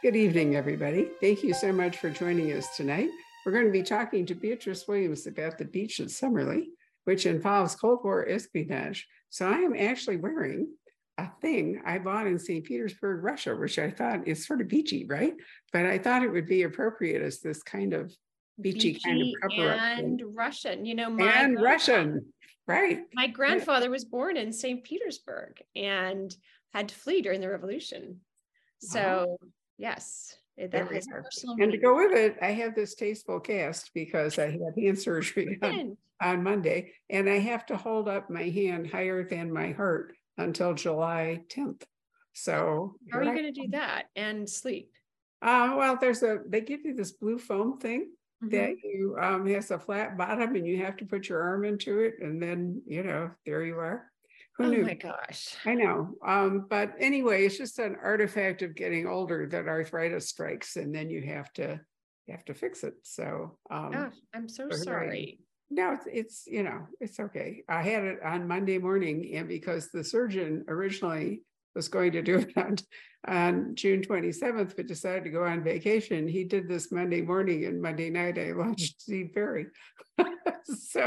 Good evening, everybody. Thank you so much for joining us tonight. We're going to be talking to Beatrice Williams about the beach at Summerlee, which involves Cold War espionage. So I am actually wearing a thing I bought in St. Petersburg, Russia, which I thought is sort of beachy, right? But I thought it would be appropriate as this kind of beachy kind of cover-up and thing. Russian. And Russian, right. My grandfather was born in St. Petersburg and had to flee during the revolution. So yes, that has personal meaning. And to go with it, I have this tasteful cast because I had hand surgery on Monday, and I have to hold up my hand higher than my heart until July 10th. So how are you going to do that and sleep? Well, they give you this blue foam thing that you has a flat bottom, and you have to put your arm into it, and then there you are. Who knew? Oh my gosh. I know. But anyway, it's just an artifact of getting older that arthritis strikes, and then you have to fix it. So gosh, I'm so sorry. No, it's it's okay. I had it on Monday morning, and because the surgeon originally was going to do it on June 27th, but decided to go on vacation, he did this Monday morning, and Monday night I launched Steve Perry. So,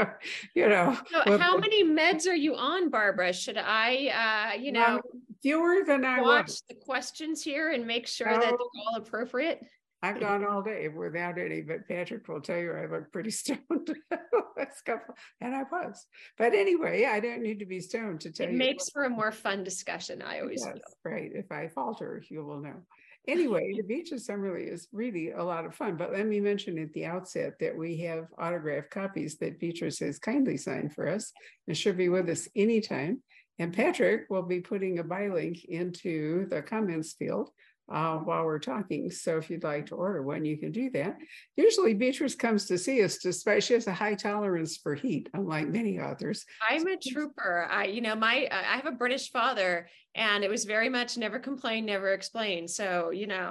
So how many meds are you on, Barbara? Should I, fewer than I watch the questions here and make sure that they're all appropriate? I've gone all day without any, but Patrick will tell you I look pretty stoned last couple, and I was. But anyway, I don't need to be stoned to tell you. It makes for a more fun discussion, I always feel. Right. If I falter, you will know. Anyway, the beach at Summerlee is really a lot of fun. But let me mention at the outset that we have autographed copies that Beatrice has kindly signed for us and should be with us anytime. And Patrick will be putting a buy link into the comments field while we're talking. So if you'd like to order one, you can do that. Usually Beatrice comes to see us despite she has a high tolerance for heat, unlike many authors. I'm a trooper. I have a British father, and it was very much never complain, never explain. So,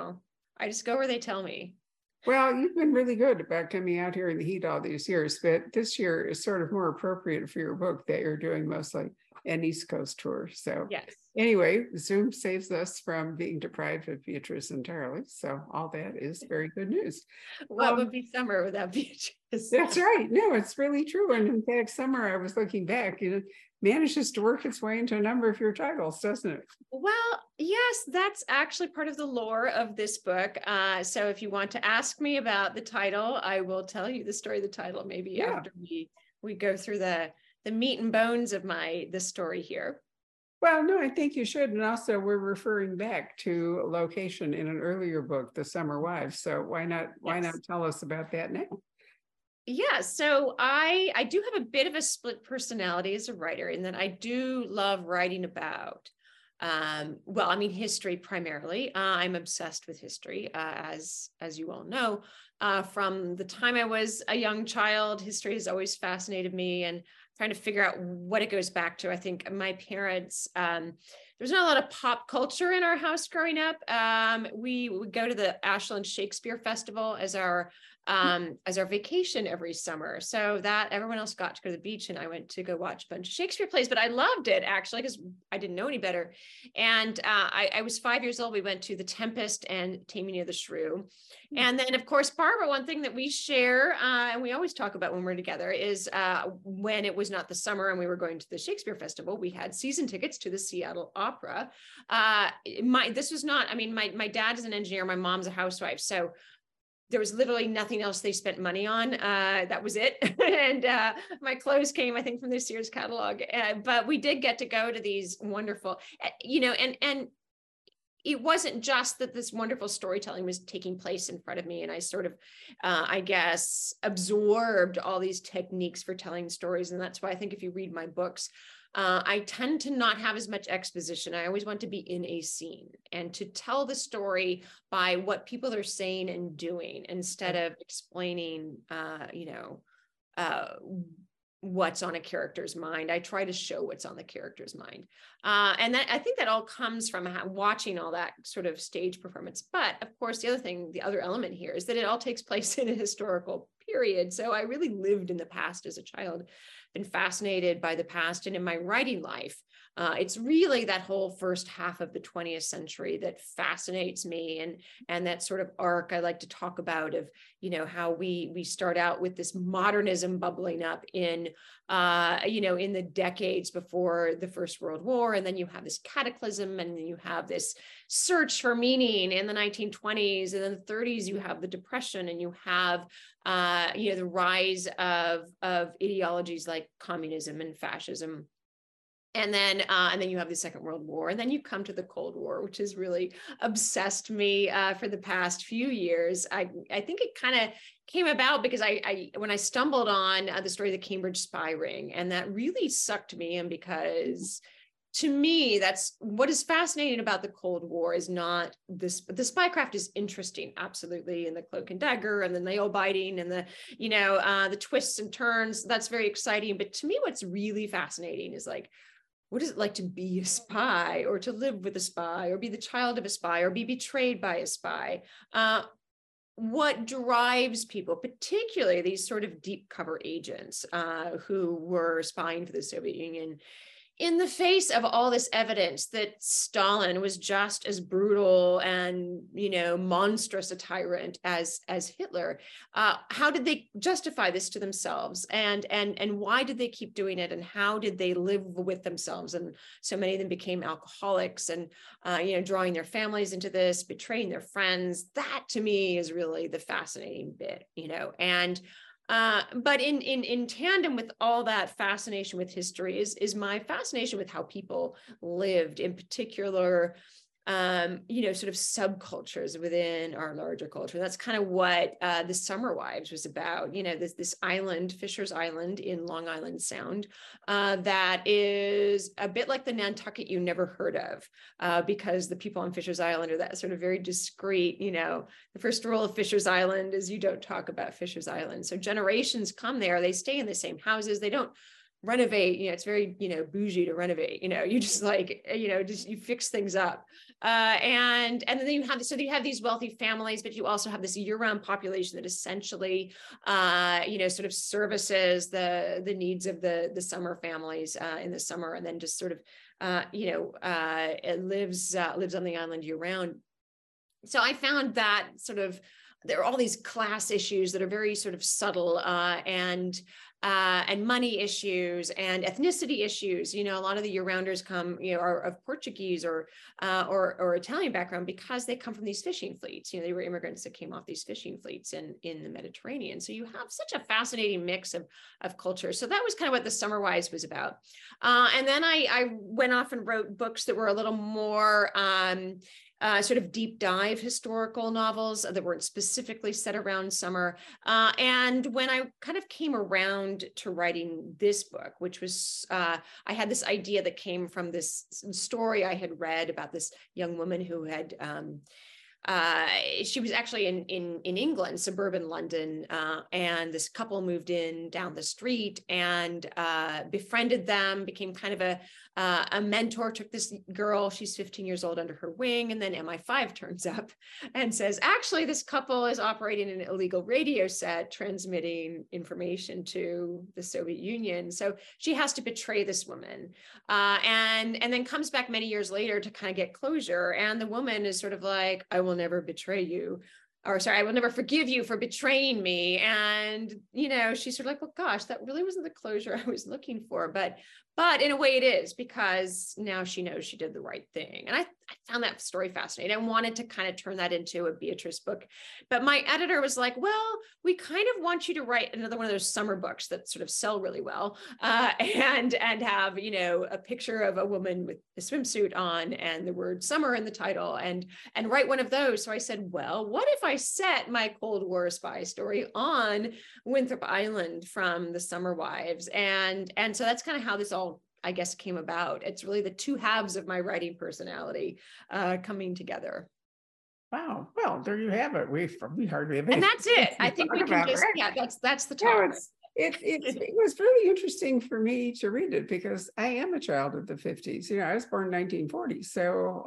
I just go where they tell me. Well, you've been really good about coming out here in the heat all these years, but this year is sort of more appropriate for your book that you're doing mostly an East Coast tour. So yes. Anyway, Zoom saves us from being deprived of Beatrice entirely. So all that is very good news. What would be summer without Beatrice? That's right. No, it's really true. And in fact, summer, I was looking back, manages to work its way into a number of your titles, doesn't it? Well, yes, that's actually part of the lore of this book. So if you want to ask me about the title, I will tell you the story of the title maybe after we go through the meat and bones of the story here. Well, no, I think you should. And also we're referring back to a location in an earlier book, The Summer Wives. So why not tell us about that now? Yeah, so I do have a bit of a split personality as a writer in that I do love writing about, history primarily. I'm obsessed with history, as you all know. From the time I was a young child, history has always fascinated me, and trying to figure out what it goes back to. I think my parents, there's not a lot of pop culture in our house growing up. We would go to the Ashland Shakespeare Festival as our vacation every summer. So that everyone else got to go to the beach, and I went to go watch a bunch of Shakespeare plays, but I loved it actually because I didn't know any better. And I was 5 years old. We went to The Tempest and Taming of the Shrew. And then of course, Barbara, one thing that we share, and we always talk about when we're together is when it was not the summer and we were going to the Shakespeare Festival, we had season tickets to the Seattle Opera. My dad is an engineer. My mom's a housewife. So there was literally nothing else they spent money on. That was it. And my clothes came, I think, from the Sears catalog. But we did get to go to these wonderful, and it wasn't just that this wonderful storytelling was taking place in front of me. And I sort of, absorbed all these techniques for telling stories. And that's why I think if you read my books, I tend to not have as much exposition. I always want to be in a scene and to tell the story by what people are saying and doing instead of explaining, what's on a character's mind. I try to show what's on the character's mind. And that, I think that all comes from watching all that sort of stage performance. But of course, the other element here is that it all takes place in a historical period. So I really lived in the past as a child. been fascinated by the past. And in my writing life, it's really that whole first half of the 20th century that fascinates me, and that sort of arc I like to talk about of, how we start out with this modernism bubbling up in in the decades before the First World War, and then you have this cataclysm, and then you have this search for meaning in the 1920s, and then the 30s you have the Depression, and you have the rise of ideologies like communism and fascism. And then you have the Second World War, and then you come to the Cold War, which has really obsessed me for the past few years. I think it kind of came about because when I stumbled on the story of the Cambridge spy ring, and that really sucked me in, because to me, that's what is fascinating about the Cold War is not this. The spycraft is interesting, absolutely, and the cloak and dagger and the nail biting and the twists and turns. That's very exciting. But to me, what's really fascinating is like, what is it like to be a spy, or to live with a spy, or be the child of a spy, or be betrayed by a spy? What drives people, particularly these sort of deep cover agents who were spying for the Soviet Union, in the face of all this evidence that Stalin was just as brutal and, monstrous a tyrant as Hitler? How did they justify this to themselves? And why did they keep doing it? And how did they live with themselves? And so many of them became alcoholics, and, drawing their families into this, betraying their friends. That to me is really the fascinating bit, and but in tandem with all that fascination with history is my fascination with how people lived, in particular, sort of subcultures within our larger culture. That's kind of what the Summer Wives was about. This island, Fisher's Island in Long Island Sound, that is a bit like the Nantucket you never heard of, because the people on Fisher's Island are that sort of very discreet. The first rule of Fisher's Island is you don't talk about Fisher's Island. So generations come there, they stay in the same houses, they don't renovate. It's very bougie to renovate. You just you fix things up, and then you have these wealthy families, but you also have this year-round population that essentially sort of services the needs of the summer families in the summer, and then just sort of it lives on the island year-round. So I found that sort of there are all these class issues that are very sort of subtle, and money issues and ethnicity issues. A lot of the year-rounders come, are of Portuguese or Italian background, because they come from these fishing fleets. They were immigrants that came off these fishing fleets in the Mediterranean. So you have such a fascinating mix of culture. So that was kind of what the Summer Wives was about. And then I went off and wrote books that were a little more sort of deep dive historical novels that weren't specifically set around summer. And when I kind of came around to writing this book, which was, I had this idea that came from this story I had read about this young woman who had, she was actually in England, suburban London, and this couple moved in down the street and befriended them, became kind of a mentor, took this girl, she's 15 years old, under her wing, and then MI5 turns up and says, actually, this couple is operating an illegal radio set transmitting information to the Soviet Union. So she has to betray this woman, and then comes back many years later to kind of get closure. And the woman is sort of like, I will never betray you, or sorry, I will never forgive you for betraying me. And, she's sort of like, well, gosh, that really wasn't the closure I was looking for. But in a way it is, because now she knows she did the right thing. And I found that story fascinating. I wanted to kind of turn that into a Beatrice book. But my editor was like, well, we kind of want you to write another one of those summer books that sort of sell really well, and have, a picture of a woman with a swimsuit on and the word summer in the title, and write one of those. So I said, well, what if I set my Cold War spy story on Winthrop Island from the Summer Wives? And so that's kind of how this all, I guess, came about. It's really the two halves of my writing personality coming together. Wow. Well, there you have it. We hardly have. And that's it. I think we can just, that's the topic. It was really interesting for me to read it, because I am a child of the 50s. I was born in 1940. So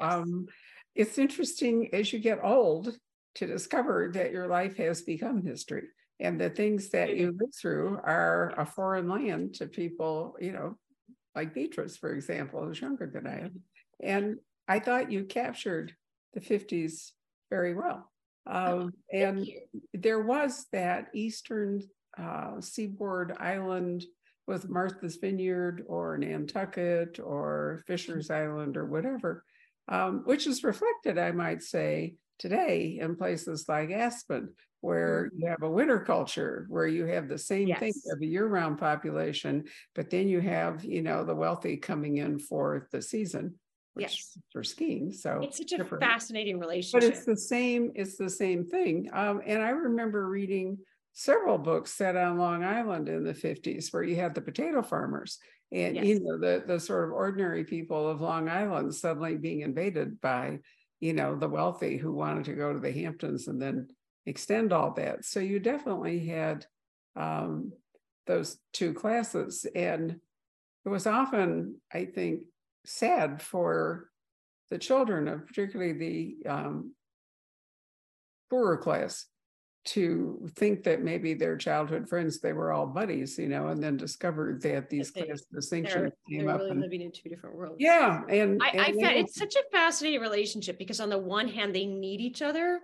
it's interesting as you get old to discover that your life has become history. And the things that you live through are a foreign land to people, like Beatrice, for example, who's younger than I am. And I thought you captured the 50s very well. And there was that Eastern seaboard island with Martha's Vineyard or Nantucket or Fisher's Island or whatever, which is reflected, I might say, today in places like Aspen, where you have a winter culture, where you have the same thing of a year-round population, but then you have, the wealthy coming in for the season, which for skiing. So it's such a fascinating relationship. But it's the same thing. And I remember reading several books set on Long Island in the 50s, where you had the potato farmers and the sort of ordinary people of Long Island suddenly being invaded by the wealthy who wanted to go to the Hamptons and then extend all that. So you definitely had those two classes. And it was often, I think, sad for the children of particularly the poorer class to think that maybe their childhood friends, they were all buddies, and then discovered that these class distinctions came up. They're really living in two different worlds. Yeah. I found it's such a fascinating relationship because on the one hand, they need each other.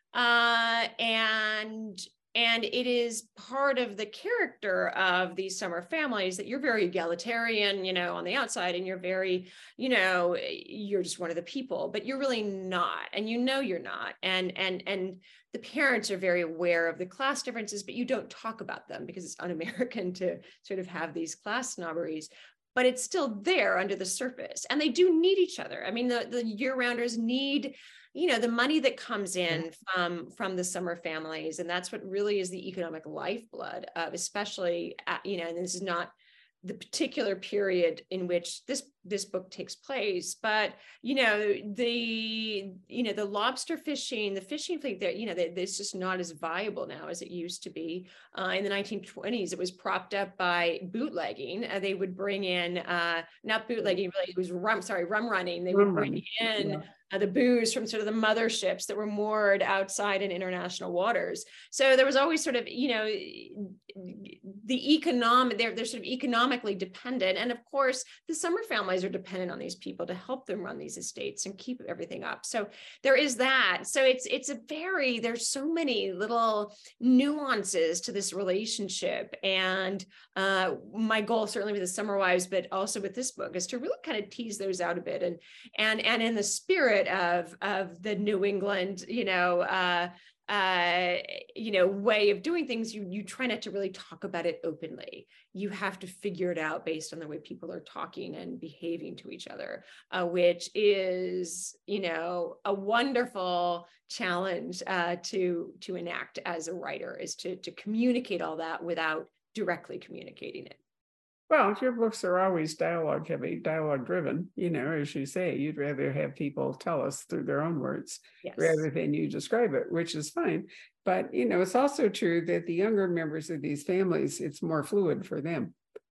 And it is part of the character of these summer families that you're very egalitarian, on the outside, and you're very, you're just one of the people, but you're really not, and you're not. And the parents are very aware of the class differences, but you don't talk about them because it's un-American to sort of have these class snobberies. But it's still there under the surface, and they do need each other. I mean, the year-rounders need the money that comes in from the summer families. And that's what really is the economic lifeblood of, especially, and this is not the particular period in which this book takes place, but, the lobster fishing, the fishing fleet there, it's just not as viable now as it used to be. In the 1920s, it was propped up by bootlegging. They would bring in, not bootlegging, really, it was rum running. They would bring in the booze from sort of the motherships that were moored outside in international waters. So there was always sort of, the they're sort of economically dependent. And of course, the summer families are dependent on these people to help them run these estates and keep everything up. So there is that. So there's so many little nuances to this relationship. And my goal, certainly with the Summer Wives, but also with this book, is to really kind of tease those out a bit. And in the spirit of the New England, way of doing things, you try not to really talk about it openly. You have to figure it out based on the way people are talking and behaving to each other, which is, a wonderful challenge to enact as a writer, is to communicate all that without directly communicating it. Well, your books are always dialogue heavy, dialogue driven, as you say, you'd rather have people tell us through their own words rather than you describe it, which is fine. But, it's also true that the younger members of these families, it's more fluid for them,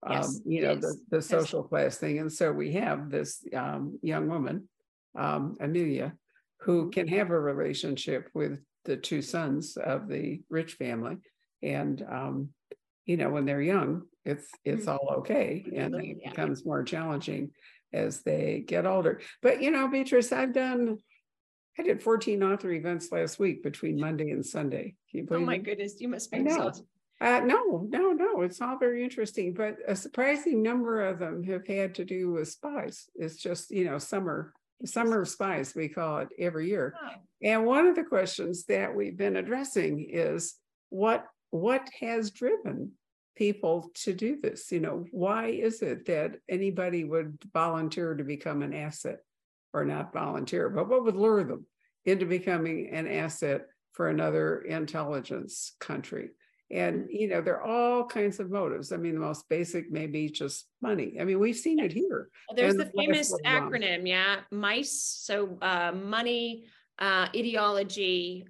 the social class thing. And so we have this young woman, Amelia, who can have a relationship with the two sons of the rich family. And, when they're young, it's all okay. And it becomes more challenging as they get older. But, Beatrice, I did 14 author events last week between Monday and Sunday. Oh my goodness, you must be exhausted. No, it's all very interesting, but a surprising number of them have had to do with spies. It's just, summer of spies, we call it every year. Wow. And one of the questions that we've been addressing is what has driven people to do this? Why is it that anybody would volunteer to become an asset, or not volunteer, but what would lure them into becoming an asset for another intelligence country? And, there are all kinds of motives. I mean, the most basic may be just money. I mean, we've seen it here. There's the famous acronym, MICE. So money, ideology,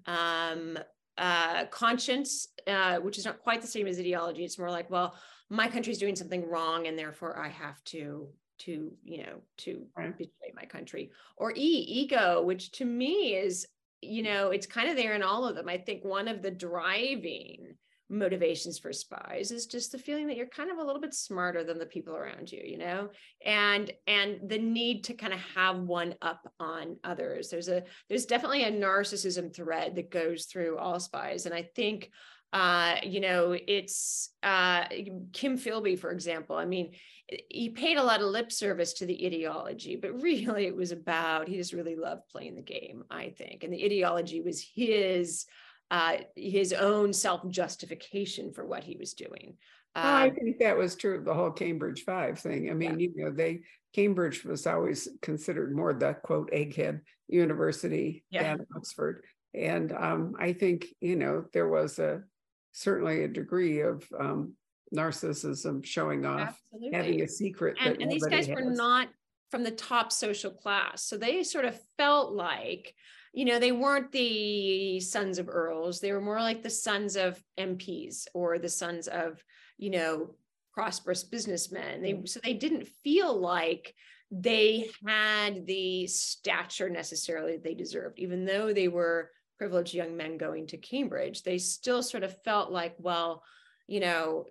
conscience, which is not quite the same as ideology. It's more like, well, my country's doing something wrong, and therefore I have to betray my country. Or ego, which to me is, it's kind of there in all of them. I think one of the driving motivations for spies is just the feeling that you're kind of a little bit smarter than the people around you, you know, and the need to kind of have one up on others. There's definitely a narcissism thread that goes through all spies. And I think, you know, it's Kim Philby, for example. I mean, he paid a lot of lip service to the ideology, but really it was about, he just really loved playing the game, I think. And the ideology was his own self-justification for what he was doing. Well, I think that was true of the whole Cambridge Five thing. I mean, Yeah. you know, Cambridge was always considered more the quote egghead university than Oxford. And I think, you know, there was certainly a degree of narcissism showing off, Absolutely. having a secret. And these guys were not from the top social class. So they sort of felt like, you know, they weren't the sons of earls. They were more like the sons of MPs or the sons of, you know, prosperous businessmen. So they didn't feel like they had the stature necessarily they deserved, even though they were privileged young men going to Cambridge. They still sort of felt like, well, you know,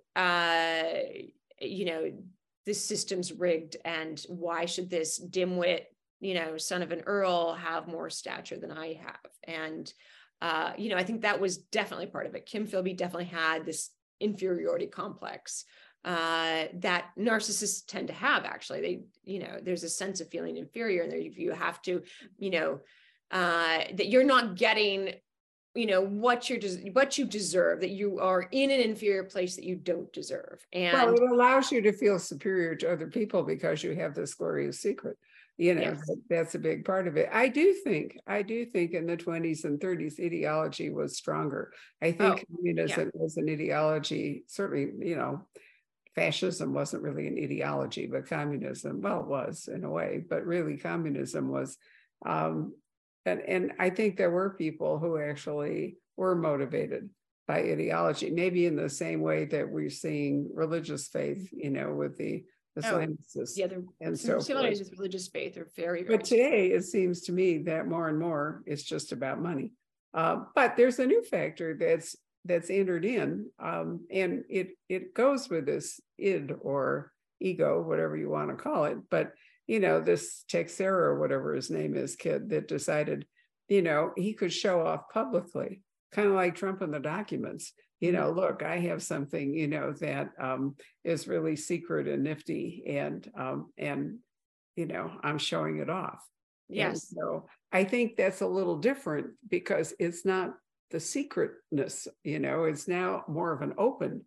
this system's rigged, and why should this dimwit, you know, son of an earl have more stature than I have? And, you know, I think that was definitely part of it. Kim Philby definitely had this inferiority complex that narcissists tend to have, actually. They, you know, there's a sense of feeling inferior, and if you have to, you know, that you're not getting, you know, what you deserve, that you are in an inferior place that you don't deserve. And well, it allows you to feel superior to other people because you have this glorious secret. You know, yes. that's a big part of it. I do think in the 20s and 30s, ideology was stronger. I think communism was an ideology, certainly, you know, fascism wasn't really an ideology, but communism, well, it was in a way, but really communism was, and I think there were people who actually were motivated by ideology, maybe in the same way that we're seeing religious faith, you know, with the Islamicists. Yeah, and so similarities with religious faith are very, but today it seems to me that more and more it's just about money. But there's a new factor that's entered in, and it goes with this id or ego, whatever you want to call it. But you know, this Teixeira or whatever his name is, kid that decided, you know, he could show off publicly, kind of like Trump in the documents. You know, look, I have something, you know, that is really secret and nifty, and you know, I'm showing it off. Yes. And so I think that's a little different because it's not the secretness, you know, it's now more of an open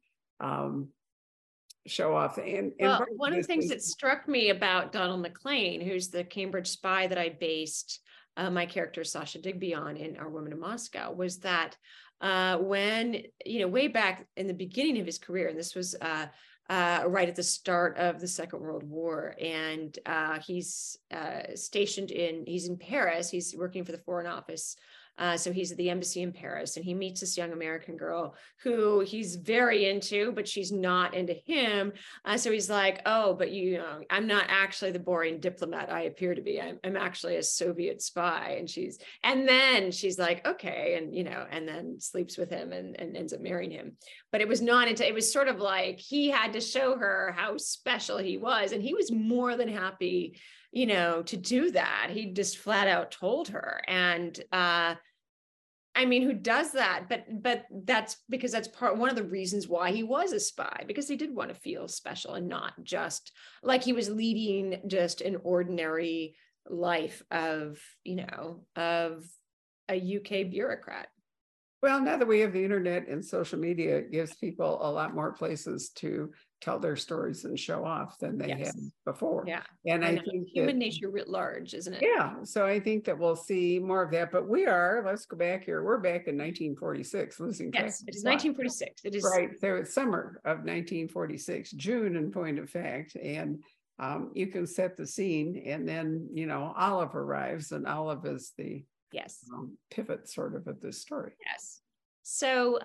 show off. And well, one of the things that struck me about Donald McLean, who's the Cambridge spy that I based my character Sasha Digby on in Our Women in Moscow, was that when, you know, way back in the beginning of his career, and this was right at the start of the Second World War, and he's he's in Paris, he's working for the Foreign Office. So he's at the embassy in Paris, and he meets this young American girl who he's very into, but she's not into him. So he's like, oh, but you know, I'm not actually the boring diplomat I appear to be. I'm actually a Soviet spy. And then she's like, okay. And, you know, and then sleeps with him and ends up marrying him. But it was not until, it was sort of like he had to show her how special he was. And he was more than happy, you know, to do that. He just flat out told her. And I mean, who does that? But that's because that's one of the reasons why he was a spy, because he did want to feel special and not just like he was leading just an ordinary life of, you know, of a UK bureaucrat. Well, now that we have the internet and social media, it gives people a lot more places to tell their stories and show off than they had before. Yeah. And I think human nature writ large, isn't it? Yeah. So I think that we'll see more of that. But let's go back here. We're back in 1946, losing track. Yes, it is 1946. It is right. So it's summer of 1946, June in point of fact. And you can set the scene, and then, you know, Olive arrives, and Olive is the pivot sort of this story. Yes. So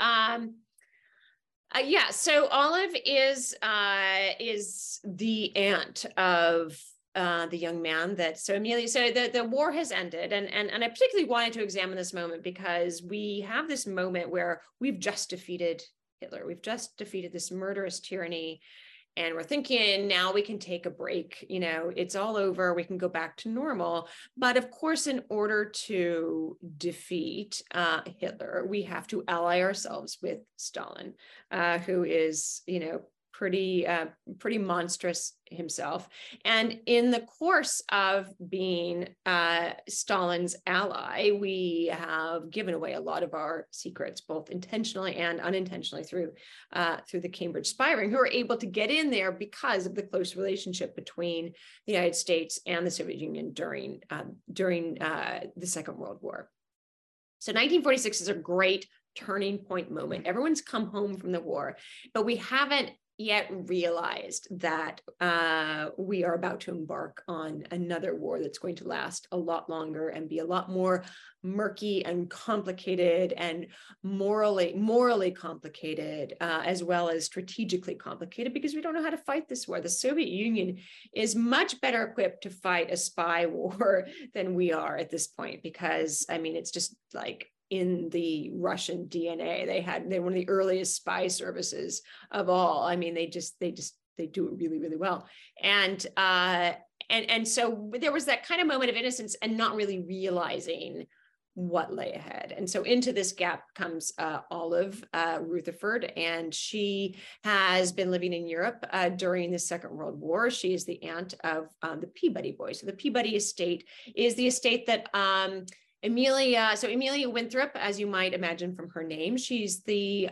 so Olive is the aunt of the young man so Amelia, so the war has ended, and I particularly wanted to examine this moment because we have this moment where we've just defeated Hitler. We've just defeated this murderous tyranny. And we're thinking now we can take a break, it's all over. We can go back to normal. But of course, in order to defeat Hitler, we have to ally ourselves with Stalin, who is, pretty monstrous himself. And in the course of being Stalin's ally, we have given away a lot of our secrets, both intentionally and unintentionally through the Cambridge spy ring, who are able to get in there because of the close relationship between the United States and the Soviet Union during the Second World War. So 1946 is a great turning point moment. Everyone's come home from the war, but we haven't yet realized that we are about to embark on another war that's going to last a lot longer and be a lot more murky and complicated and morally complicated, as well as strategically complicated, because we don't know how to fight this war. The Soviet Union is much better equipped to fight a spy war than we are at this point, because it's just like in the Russian DNA. They're one of the earliest spy services of all. They do it really, really well. And so there was that kind of moment of innocence and not really realizing what lay ahead. And so into this gap comes Olive Rutherford, and she has been living in Europe during the Second World War. She is the aunt of the Peabody boys. So the Peabody estate is the estate that Amelia Winthrop, as you might imagine from her name, she's the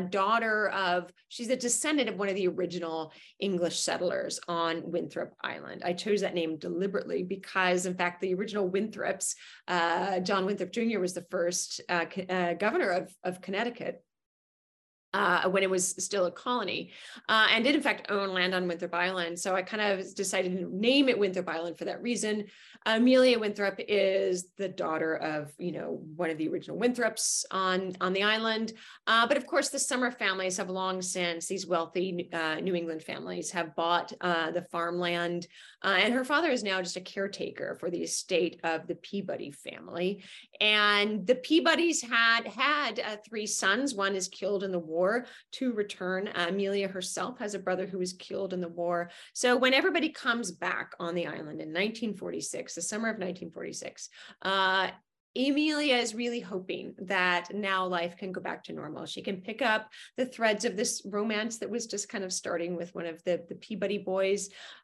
she's a descendant of one of the original English settlers on Winthrop Island. I chose that name deliberately because, in fact, the original Winthrops, John Winthrop Jr. was the first governor of Connecticut. When it was still a colony, and did in fact own land on Winthrop Island. So I kind of decided to name it Winthrop Island for that reason. Amelia Winthrop is the daughter of, one of the original Winthrops on the island. But of course, the Summer families have long since, these wealthy New England families have bought the farmland. And her father is now just a caretaker for the estate of the Peabody family. And the Peabodys had 3 sons. One is killed in the war to return. Amelia herself has a brother who was killed in the war. So when everybody comes back on the island in 1946, the summer of 1946, Amelia is really hoping that now life can go back to normal. She can pick up the threads of this romance that was just kind of starting with one of the Peabody boys.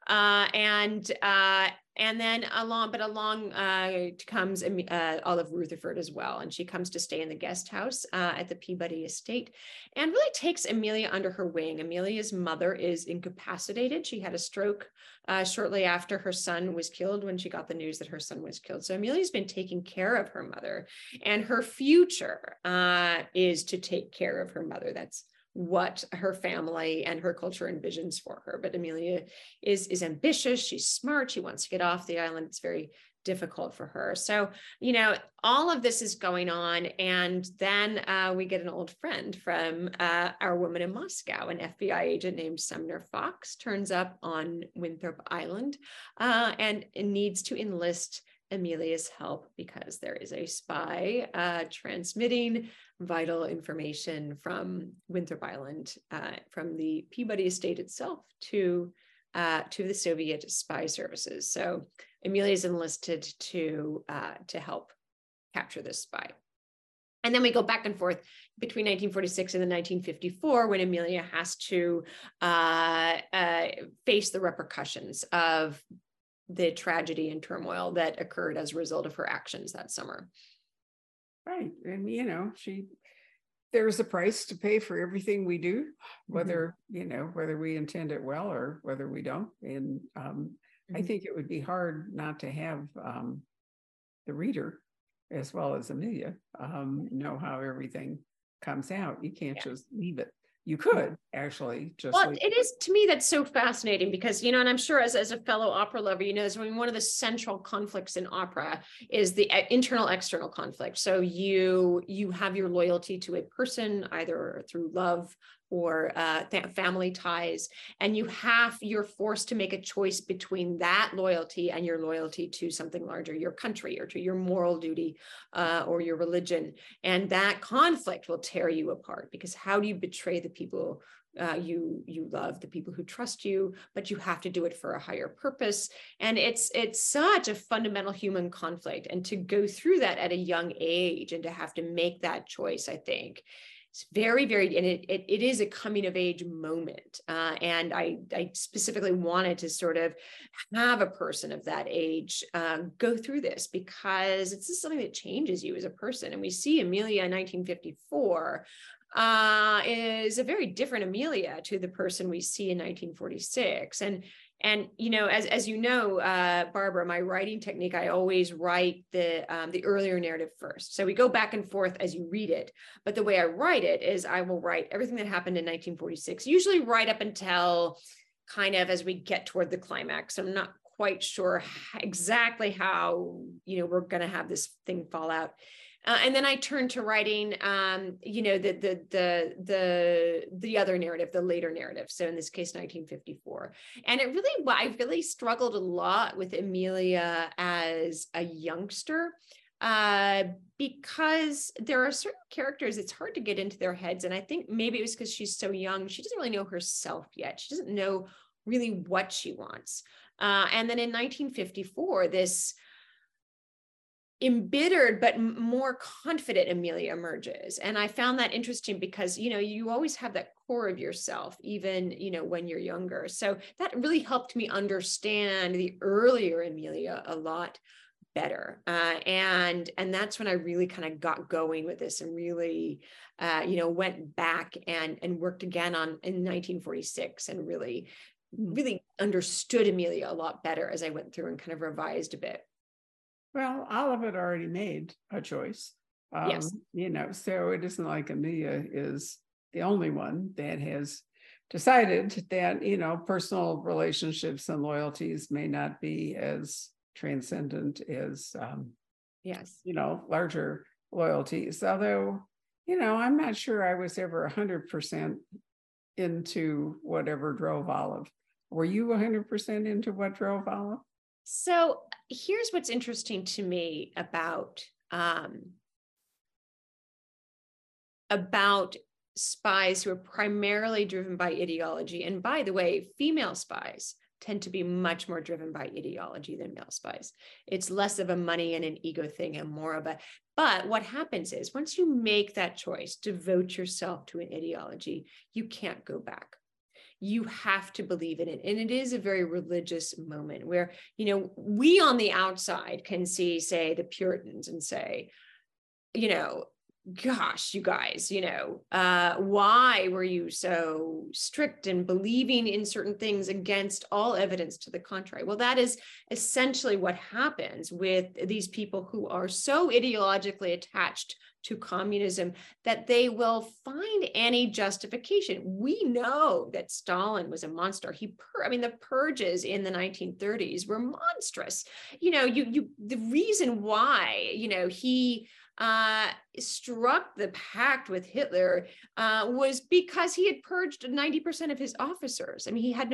And then along comes Olive Rutherford as well. And she comes to stay in the guest house at the Peabody estate and really takes Amelia under her wing. Amelia's mother is incapacitated. She had a stroke shortly after her son was killed, when she got the news that her son was killed. So Amelia's been taking care of her mother, and her future is to take care of her mother. That's what her family and her culture envisions for her. But Amelia is ambitious. She's smart. She wants to get off the island. It's very difficult for her. So, all of this is going on. And then we get an old friend from our woman in Moscow. An FBI agent named Sumner Fox turns up on Winthrop Island and needs to enlist Amelia's help, because there is a spy transmitting vital information from Winthrop Island, from the Peabody estate itself to the Soviet spy services. So Amelia is enlisted to help capture this spy. And then we go back and forth between 1946 and then 1954, when Amelia has to face the repercussions of the tragedy and turmoil that occurred as a result of her actions that summer. Right. And, there's a price to pay for everything we do, whether, whether we intend it well or whether we don't. And I think it would be hard not to have the reader, as well as Amelia, know how everything comes out. You can't just leave it. You could actually just. Well, it is, to me, that's so fascinating because, and I'm sure as a fellow opera lover, one of the central conflicts in opera is the internal external conflict. So you have your loyalty to a person, either through love or family ties, and you're forced to make a choice between that loyalty and your loyalty to something larger, your country, or to your moral duty, or your religion. And that conflict will tear you apart, because how do you betray the people you love, the people who trust you, but you have to do it for a higher purpose? And it's such a fundamental human conflict, and to go through that at a young age and to have to make that choice, I think it's very, very, and it is a coming of age moment. And I specifically wanted to sort of have a person of that age go through this, because it's just something that changes you as a person. And we see Amelia in 1954 is a very different Amelia to the person we see in 1946. And you know, as you know, Barbara, my writing technique, I always write the earlier narrative first. So we go back and forth as you read it. But the way I write it is I will write everything that happened in 1946, usually right up until kind of as we get toward the climax. I'm not quite sure exactly how, you know, we're going to have this thing fall out. And then I turned to writing, you know, the other narrative, the later narrative. So in this case, 1954. And I really struggled a lot with Amelia as a youngster, because there are certain characters, it's hard to get into their heads. And I think maybe it was because she's so young, she doesn't really know herself yet. She doesn't know really what she wants. And then in 1954, this embittered but more confident Amelia emerges. And I found that interesting because, you know, you always have that core of yourself, even, you know, when you're younger. So that really helped me understand the earlier Amelia a lot better. And that's when I really kind of got going with this and really, you know, went back and worked again in 1946 and really understood Amelia a lot better as I went through and kind of revised a bit. Well, Olive had already made a choice. Yes. You know, so it isn't like Amelia is the only one that has decided that, you know, personal relationships and loyalties may not be as transcendent as, yes, you know, larger loyalties. Although, you know, I'm not sure I was ever 100% into whatever drove Olive. Were you 100% into what drove Olive? So here's what's interesting to me about spies who are primarily driven by ideology. And by the way, female spies tend to be much more driven by ideology than male spies. It's less of a money and an ego thing and more of a, but what happens is once you make that choice, devote yourself to an ideology, you can't go back. You have to believe in it. And it is a very religious moment where, you know, we on the outside can see, say, the Puritans and say, you know, gosh, you guys, you know, why were you so strict in believing in certain things against all evidence to the contrary? Well, that is essentially what happens with these people who are so ideologically attached to communism that they will find any justification. We know that Stalin was a monster. The purges in the 1930s were monstrous. You know, the reason why, you know, he struck the pact with Hitler was because he had purged 90% of his officers. I mean, he had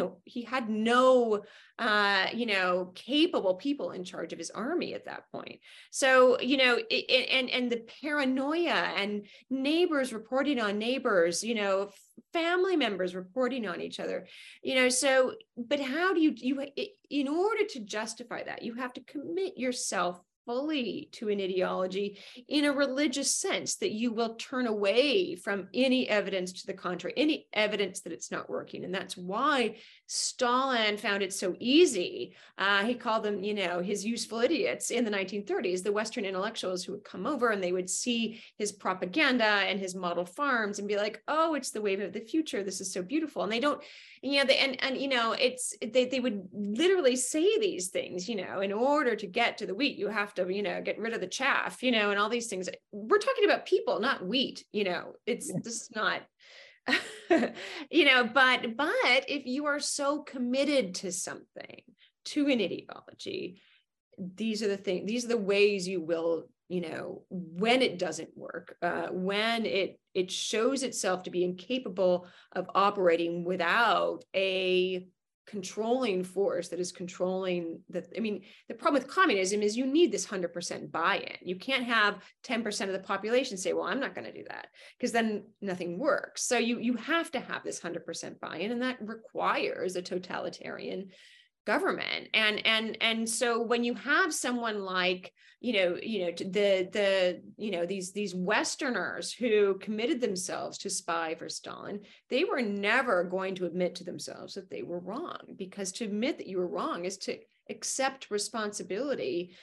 no you know, capable people in charge of his army at that point. So, you know, and the paranoia and neighbors reporting on neighbors, you know, family members reporting on each other, you know, so, but how do you in order to justify that, you have to commit yourself fully to an ideology in a religious sense that you will turn away from any evidence to the contrary, any evidence that it's not working. And that's why Stalin found it so easy. He called them, you know, his useful idiots in the 1930s, the Western intellectuals who would come over and they would see his propaganda and his model farms and be like, oh, it's the wave of the future. This is so beautiful. And they don't, you know, and you know, they would literally say these things, you know, in order to get to the wheat, you have to, you know, get rid of the chaff, you know, and all these things. We're talking about people, not wheat, you know, it's just not, you know, but if you are so committed to something, to an ideology, these are the things, these are the ways you will, when it doesn't work, when it shows itself to be incapable of operating without a controlling force that is controlling the problem with communism is you need this 100% buy-in. You can't have 10% of the population say, well, I'm not going to do that, because then nothing works. So you have to have this 100% buy-in, and that requires a totalitarian government. And so when you have someone like, these Westerners who committed themselves to spy for Stalin, they were never going to admit to themselves that they were wrong, because to admit that you were wrong is to accept responsibility,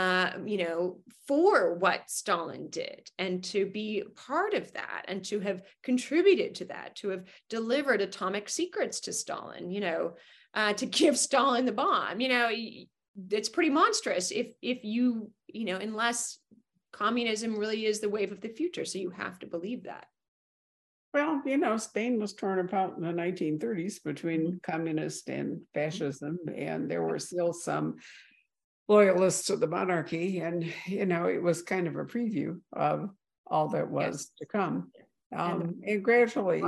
for what Stalin did, and to be part of that, and to have contributed to that, to have delivered atomic secrets to Stalin, to give Stalin the bomb. It's pretty monstrous if you, unless communism really is the wave of the future. So you have to believe that. Well, Spain was torn apart in the 1930s between communist and fascism, and there were still some loyalists to the monarchy, and it was kind of a preview of all that was to come. And gradually,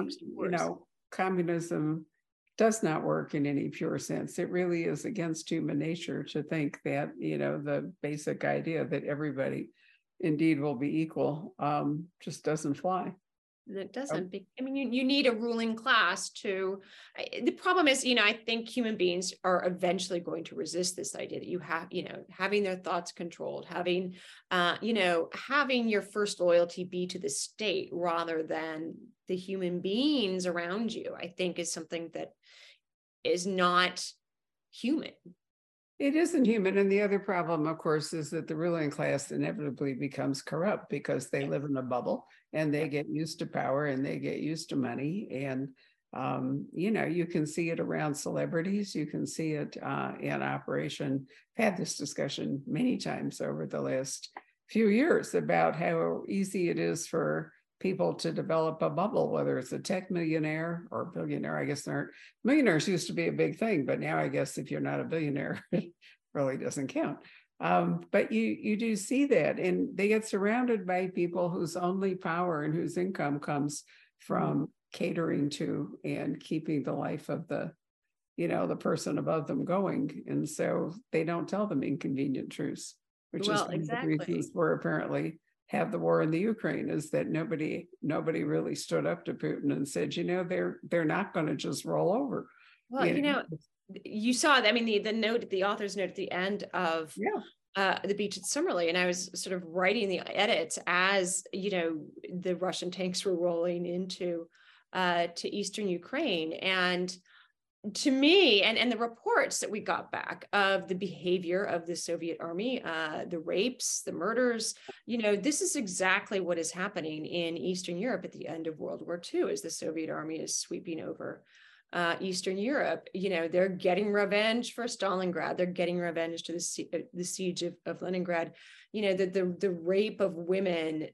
communism does not work in any pure sense. It really is against human nature to think that, the basic idea that everybody indeed will be equal just doesn't fly. It doesn't. You need a ruling class to. The problem is, I think human beings are eventually going to resist this idea that you have, having their thoughts controlled, having, having your first loyalty be to the state rather than the human beings around you, I think is something that is not human. It isn't human. And the other problem, of course, is that the ruling class inevitably becomes corrupt because they live in a bubble and they get used to power and they get used to money. And, you can see it around celebrities. You can see it in operation. I've had this discussion many times over the last few years about how easy it is for people to develop a bubble, whether it's a tech millionaire or billionaire. I guess millionaires used to be a big thing, but now I guess if you're not a billionaire, it really doesn't count. But you do see that, and they get surrounded by people whose only power and whose income comes from catering to and keeping the life of the person above them going. And so they don't tell them inconvenient truths, which is one of the reasons we're apparently have the war in the Ukraine, is that nobody really stood up to Putin and said, they're not going to just roll over. Well, you saw that. The author's note at the end of The Beach at Summerley, and I was sort of writing the edits as the Russian tanks were rolling into to eastern Ukraine, and to me, and the reports that we got back of the behavior of the Soviet army, the rapes, the murders, this is exactly what is happening in Eastern Europe at the end of World War II, as the Soviet army is sweeping over Eastern Europe. They're getting revenge for Stalingrad. They're getting revenge to the siege of Leningrad. The rape of women,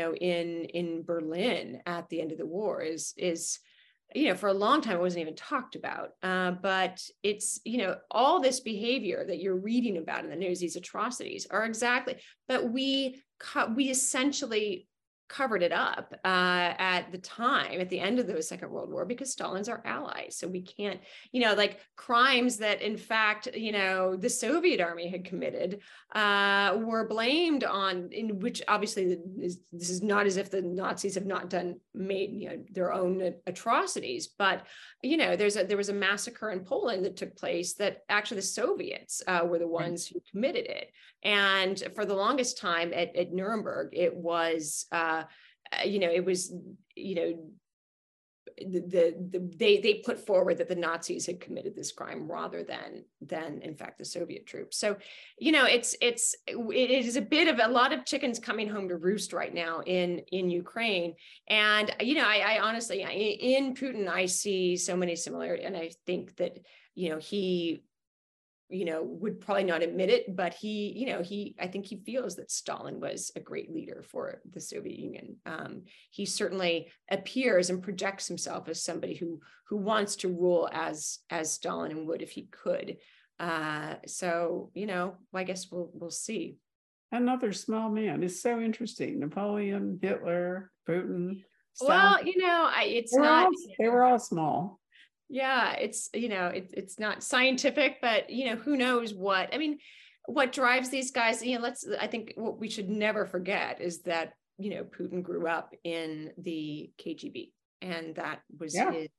in Berlin at the end of the war is for a long time, it wasn't even talked about. But it's, all this behavior that you're reading about in the news, these atrocities are exactly, but we essentially covered it up at the time, at the end of the Second World War, because Stalin's our ally. So we can't, crimes that in fact, the Soviet army had committed were blamed on, in which obviously this is not as if the Nazis have not made their own atrocities, but there was a massacre in Poland that took place that actually the Soviets were the ones who committed it. And for the longest time at Nuremberg, it was, they put forward that the Nazis had committed this crime rather than in fact the Soviet troops. So, it is a bit of a lot of chickens coming home to roost right now in Ukraine. And, I honestly, in Putin, I see so many similarities, and I think that, he would probably not admit it, but I think he feels that Stalin was a great leader for the Soviet Union. He certainly appears and projects himself as somebody who wants to rule as Stalin would if he could. So, I guess we'll see. Another small man. It's so interesting. Napoleon, Hitler, Putin, Stalin. Well, it's not. They were all small. Yeah, it's not scientific, but who knows what? I mean, what drives these guys? I think what we should never forget is that Putin grew up in the KGB, and that was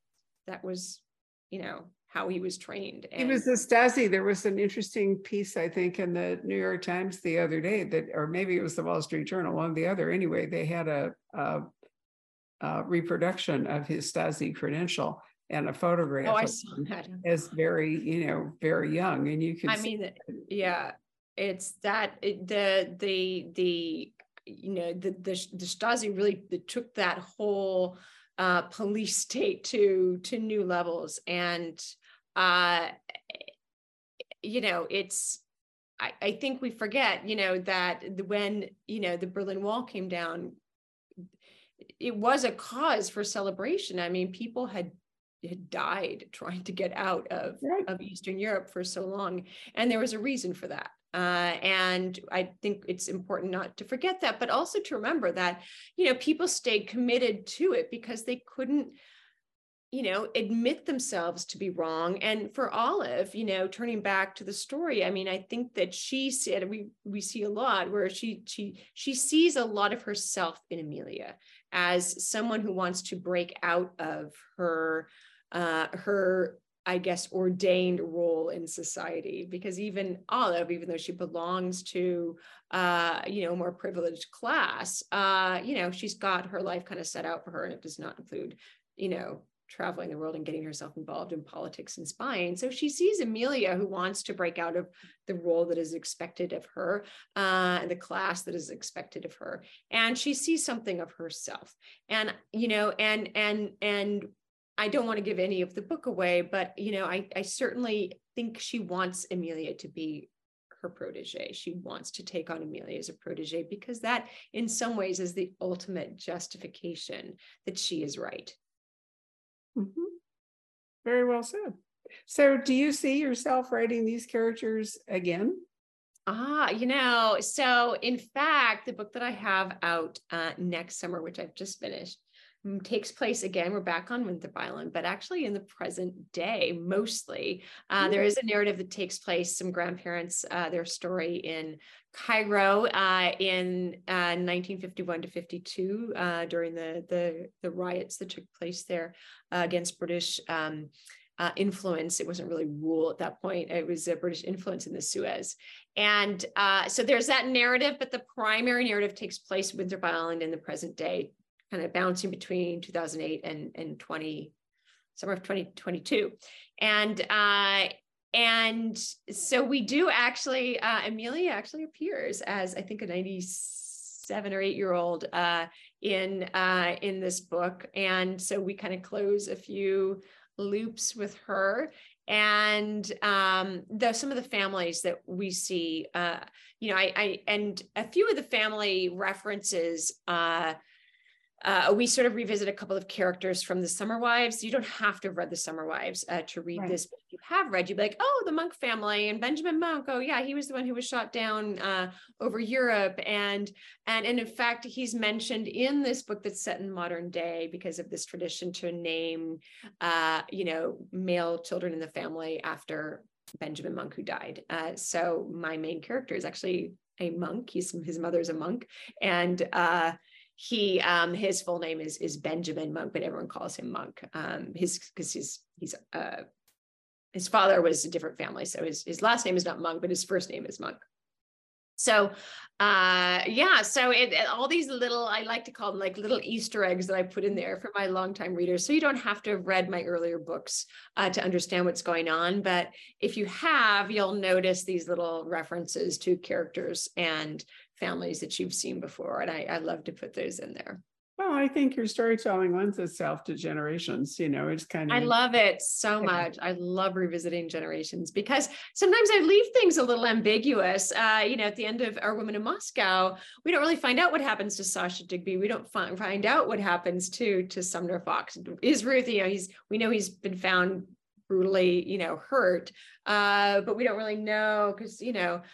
how he was trained. He was a Stasi. There was an interesting piece, I think, in the New York Times the other day or maybe it was the Wall Street Journal, one or the other. Anyway, they had a reproduction of his Stasi credential and a photograph. Oh, I saw that. As very, very young, and you could. It's that the Stasi really took that whole police state to new levels, and it's. I think we forget, that when the Berlin Wall came down, it was a cause for celebration. I mean, people had died trying to get out of Eastern Europe for so long, and there was a reason for that. And I think it's important not to forget that, but also to remember that, people stayed committed to it because they couldn't, admit themselves to be wrong. And for Olive, turning back to the story, I mean, I think that she said, we see a lot where she sees a lot of herself in Amelia as someone who wants to break out of her, I guess, ordained role in society, because even Olive, even though she belongs to, a more privileged class, she's got her life kind of set out for her, and it does not include, traveling the world and getting herself involved in politics and spying. So she sees Amelia, who wants to break out of the role that is expected of her, and the class that is expected of her. And she sees something of herself. And, and I don't want to give any of the book away, but, I certainly think she wants Amelia to be her protege. She wants to take on Amelia as a protege, because that in some ways is the ultimate justification that she is right. Mm-hmm. Very well said. So do you see yourself writing these characters again? So in fact, the book that I have out next summer, which I've just finished, takes place again. We're back on Winthrop Island, but actually in the present day, mostly. There is a narrative that takes place, some grandparents, their story in Cairo in 1951 to 52 during the riots that took place there against British influence. It wasn't really rule at that point. It was a British influence in the Suez. And so there's that narrative, but the primary narrative takes place with Winthrop Island in the present day, kind of bouncing between 2008 and summer of 2022. And so we do actually, Amelia actually appears as, I think, a 97 or 8-year-old in this book. And so we kind of close a few loops with her. And some of the families that we see, and a few of the family references, we sort of revisit a couple of characters from the Summer Wives. You don't have to have read the Summer Wives to read this, but if you have read, you'd be like, oh, the Monk family and Benjamin Monk. Oh yeah, he was the one who was shot down over Europe. And in fact, he's mentioned in this book that's set in modern day because of this tradition to name, male children in the family after Benjamin Monk, who died. So my main character is actually a monk. His mother's a monk, and his full name is Benjamin Monk, but everyone calls him Monk. His father was a different family, so his last name is not Monk, but his first name is Monk. So so all these little, I like to call them like little Easter eggs that I put in there for my longtime readers. So you don't have to have read my earlier books to understand what's going on. But if you have, you'll notice these little references to characters and families that you've seen before. And I love to put those in there. Well, I think your storytelling lends itself to generations. It's kind of. I love it so much. I love revisiting generations because sometimes I leave things a little ambiguous. At the end of Our Women in Moscow, we don't really find out what happens to Sasha Digby. We don't find out what happens to Sumner Fox. Is Ruth, we know he's been found brutally, hurt. But we don't really know because,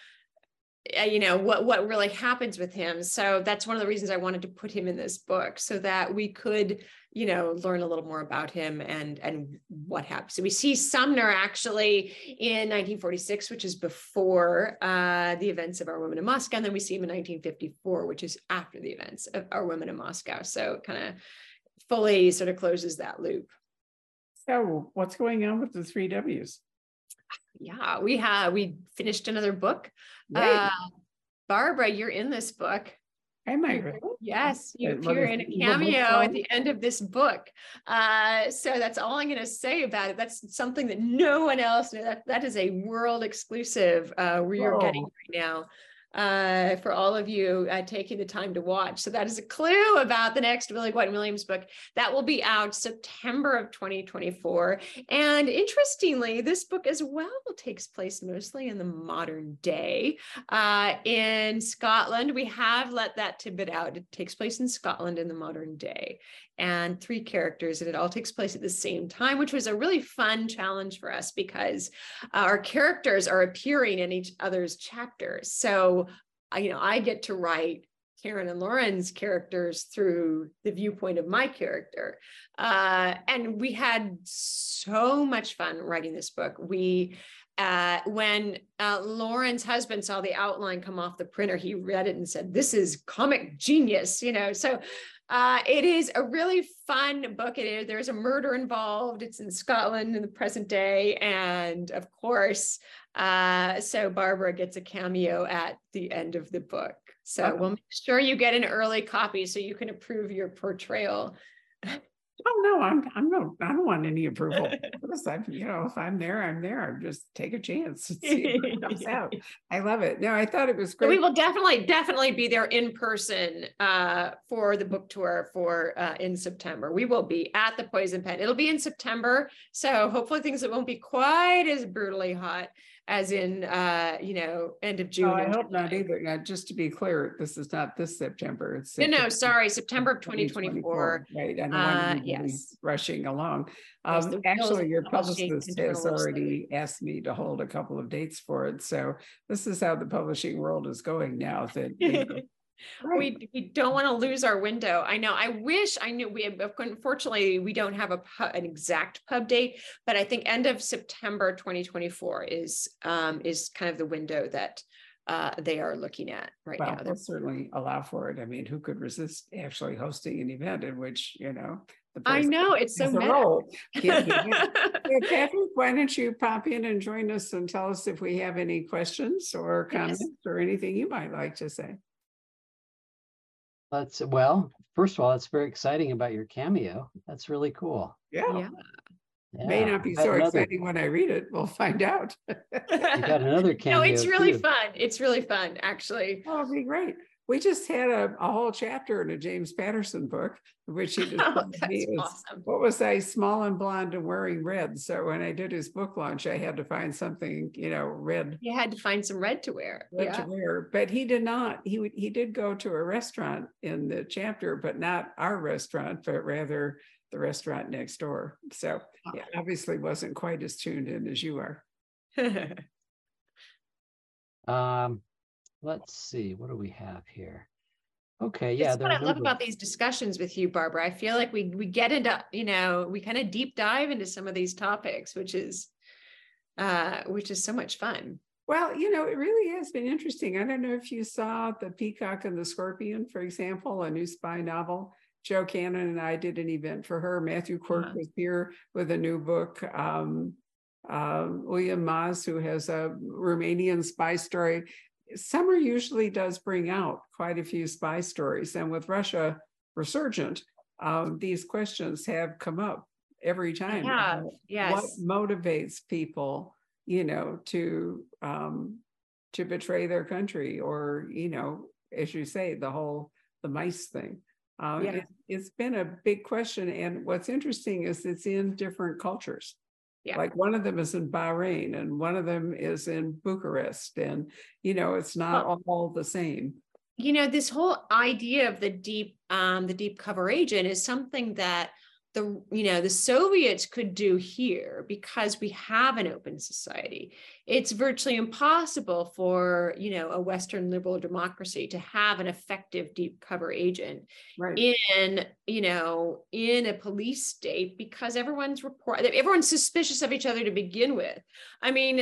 what really happens with him. So that's one of the reasons I wanted to put him in this book so that we could, learn a little more about him and what happened. So we see Sumner actually in 1946, which is before the events of Our Women in Moscow. And then we see him in 1954, which is after the events of Our Women in Moscow. So it kind of fully sort of closes that loop. So what's going on with the 3 Ws? Yeah, we finished another book. Barbara, you're in this book. Am I really? Yes, you appear in a cameo at the end of this book. So that's all I'm going to say about it. That's something that no one else knows. That is a world exclusive you're getting right now. For all of you taking the time to watch. So that is a clue about the next Billie Gwenn Williams book that will be out September of 2024. And interestingly, this book as well takes place mostly in the modern day. In Scotland, we have let that tidbit out. It takes place in Scotland in the modern day. And 3 characters, and it all takes place at the same time, which was a really fun challenge for us because our characters are appearing in each other's chapters. So, I get to write Karen and Lauren's characters through the viewpoint of my character. And we had so much fun writing this book. When Lauren's husband saw the outline come off the printer, he read it and said, "This is comic genius," So it is a really fun book. There's a murder involved. It's in Scotland in the present day. And of course, so Barbara gets a cameo at the end of the book. So we'll make sure you get an early copy so you can approve your portrayal. Oh no, I don't want any approval. If I'm there, I'm there. I just take a chance and see what comes out. I love it. No, I thought it was great. So we will definitely be there in person for the book tour in September. We will be at the Poison Pen. It'll be in September, so hopefully things that won't be quite as brutally hot as in end of June. Oh, I hope not either. Now, just to be clear, this is not this September. It's September of 2024. Right. I don't want to be rushing along. Actually, your publicist has already asked me to hold a couple of dates for it. So this is how the publishing world is going now. That Right. We don't want to lose our window. I know. I wish I knew. Unfortunately, we don't have an exact pub date, but I think end of September 2024 is kind of the window that they are looking at right now. They'll certainly allow for it. I mean, who could resist actually hosting an event in which I know it's so role. Patrick, why don't you pop in and join us and tell us if we have any questions or comments or anything you might like to say. First of all, it's very exciting about your cameo. That's really cool. Yeah. May not be so exciting when I read it. We'll find out. You got another cameo. No, it's really fun. It's really fun, actually. Oh, it'll be great. We just had a whole chapter in a James Patterson book, which he described me as, awesome. What was I, small and blonde and wearing red. So when I did his book launch, I had to find something, red. You had to find some red to wear. To wear, but he did not. He did go to a restaurant in the chapter, but not our restaurant, but rather the restaurant next door. So it obviously wasn't quite as tuned in as you are. Let's see, what do we have here? Okay, That's what I love about these discussions with you, Barbara. I feel like we get into, we kind of deep dive into some of these topics, which is so much fun. Well, it really has been interesting. I don't know if you saw The Peacock and the Scorpion, for example, a new spy novel. Joe Cannon and I did an event for her. Matthew Quirk was here with a new book. William Maas, who has a Romanian spy story. Summer usually does bring out quite a few spy stories. And with Russia resurgent, these questions have come up every time. What motivates people, to betray their country, or, as you say, the mice thing. It's been a big question. And what's interesting is it's in different cultures. Yeah. Like one of them is in Bahrain and one of them is in Bucharest, and it's not all the same. This whole idea of the deep cover agent is something that the Soviets could do here, because we have an open society. It's virtually impossible for, a Western liberal democracy to have an effective deep cover agent Right. in a police state, because everyone's suspicious of each other to begin with. I mean,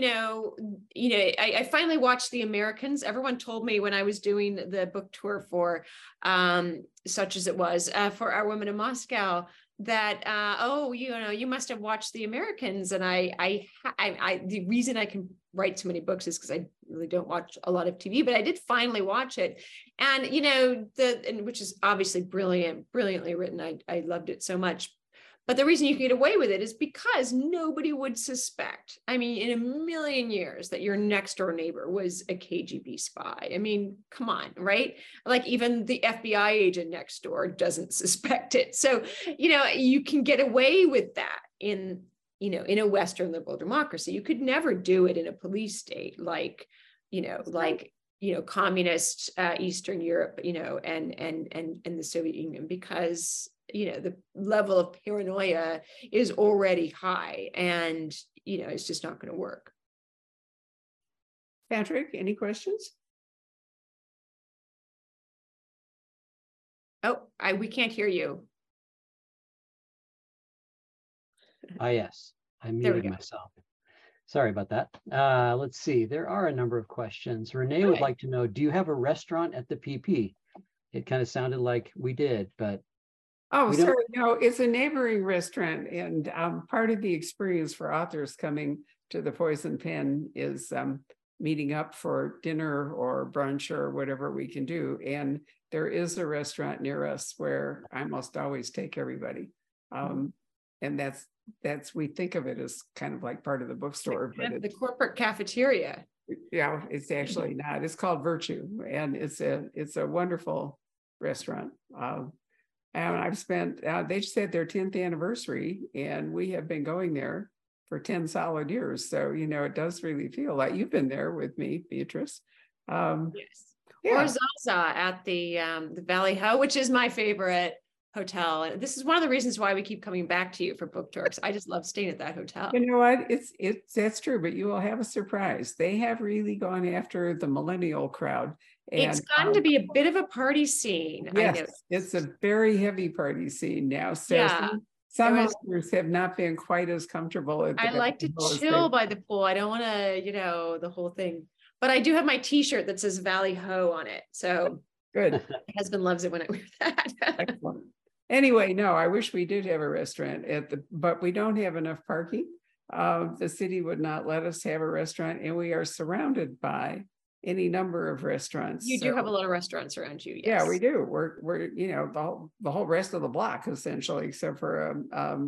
I finally watched The Americans. Everyone told me when I was doing the book tour for Such as It Was, for Our Women in Moscow, that you must have watched The Americans. And I the reason I can write so many books is because I really don't watch a lot of TV, but I did finally watch it. And which is obviously brilliantly written. I loved it so much. But the reason you can get away with it is because nobody would suspect, I mean, in a million years, that your next door neighbor was a KGB spy. I mean, come on, right? Like even the FBI agent next door doesn't suspect it. So, you can get away with that in a Western liberal democracy. You could never do it in a police state like communist Eastern Europe, and the Soviet Union, because the level of paranoia is already high, and it's just not going to work. Patrick, any questions? Oh, we can't hear you. Yes, I muted myself. Sorry about that. Let's see. There are a number of questions. Renee would like to know, do you have a restaurant at the PP? It kind of sounded like we did, but oh, sorry. No, it's a neighboring restaurant, and part of the experience for authors coming to the Poison Pen is meeting up for dinner or brunch or whatever we can do. And there is a restaurant near us where I almost always take everybody. And that's we think of it as kind of like part of the bookstore, but the corporate cafeteria. Yeah, it's actually not. It's called Virtue, and it's a wonderful restaurant. And I've spent, they just had their 10th anniversary, and we have been going there for 10 solid years. So, it does really feel like you've been there with me, Beatrice. Yes. Yeah. Or Zaza at the Valley Ho, which is my favorite hotel. And this is one of the reasons why we keep coming back to you for book tours. I just love staying at that hotel. You know what? That's true, but you will have a surprise. They have really gone after the millennial crowd. And, it's gotten to be a bit of a party scene. Yes, it's a very heavy party scene now. So yeah. Some authors have not been quite as comfortable. I like to chill by the pool. I don't want to, the whole thing. But I do have my T-shirt that says Valley Ho on it. So good. My husband loves it when I wear that. Excellent. Anyway, no, I wish we did have a restaurant but we don't have enough parking. The city would not let us have a restaurant, and we are surrounded by any number of restaurants. You do have a lot of restaurants around you. Yes. Yeah, we do. We're the whole rest of the block essentially, except for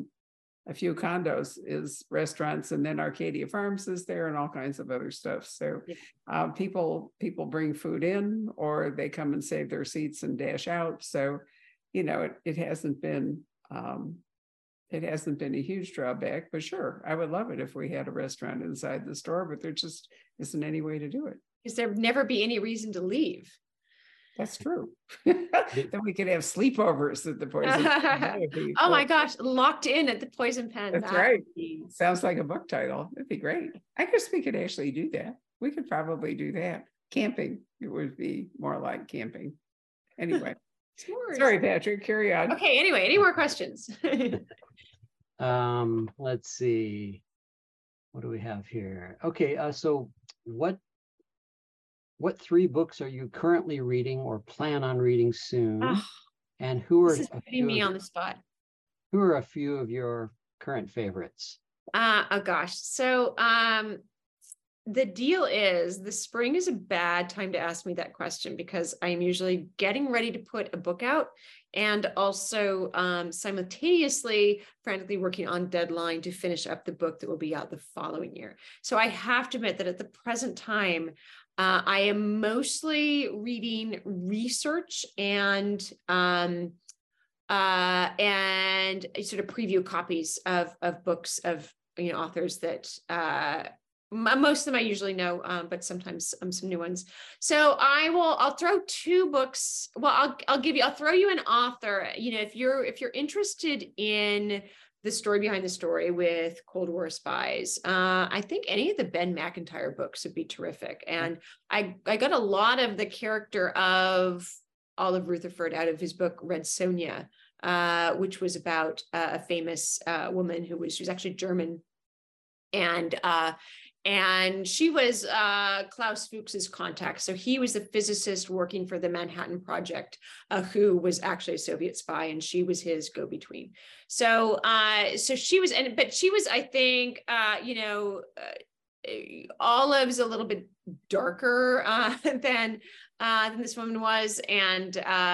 a few condos is restaurants, and then Arcadia Farms is there, and all kinds of other stuff. So people bring food in, or they come and save their seats and dash out. So it hasn't been a huge drawback, but sure, I would love it if we had a restaurant inside the store, but there just isn't any way to do it. Because there would never be any reason to leave. That's true. Then we could have sleepovers at the Poison Pen. Oh my gosh, locked in at the Poison Pen. That's right. Sounds like a book title. It'd be great. I guess we could actually do that. We could probably do that. Camping. It would be more like camping. Anyway. Sorry, Patrick, carry on. Okay, anyway, any more questions? Let's see. What do we have here? Okay, so what 3 books are you currently reading or plan on reading soon? And who are putting me on the spot? Who are a few of your current favorites? Oh gosh. So the deal is the spring is a bad time to ask me that question, because I'm usually getting ready to put a book out, and also simultaneously frantically working on deadline to finish up the book that will be out the following year. So I have to admit that at the present time, I am mostly reading research and sort of preview copies of books of authors that Most of them I usually know, but sometimes some new ones. So I'll throw two books. Well, I'll throw you an author. You know, if you're interested in the story behind the story with Cold War spies, I think any of the Ben McIntyre books would be terrific. And I got a lot of the character of Olive Rutherford out of his book Red Sonja, which was about a famous woman she was actually German, and she was Klaus Fuchs's contact. So he was a physicist working for the Manhattan Project, who was actually a Soviet spy, and she was his go-between. So she was, but she was, I think, Olive's a little bit darker than this woman was, and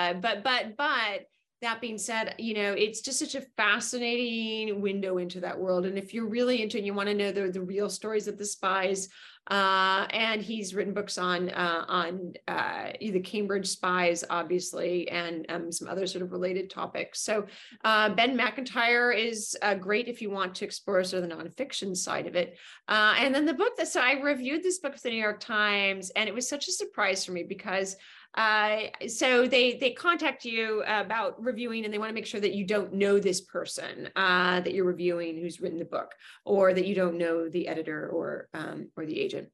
but. That being said, you know, it's just such a fascinating window into that world. And if you're really into it, and you want to know the real stories of the spies, and he's written books on the Cambridge spies, obviously, and some other sort of related topics. So Ben McIntyre is great if you want to explore sort of the nonfiction side of it. And then the book so I reviewed this book for the New York Times, and it was such a surprise for me because so they contact you about reviewing, and they want to make sure that you don't know this person that you're reviewing who's written the book, or that you don't know the editor or the agent.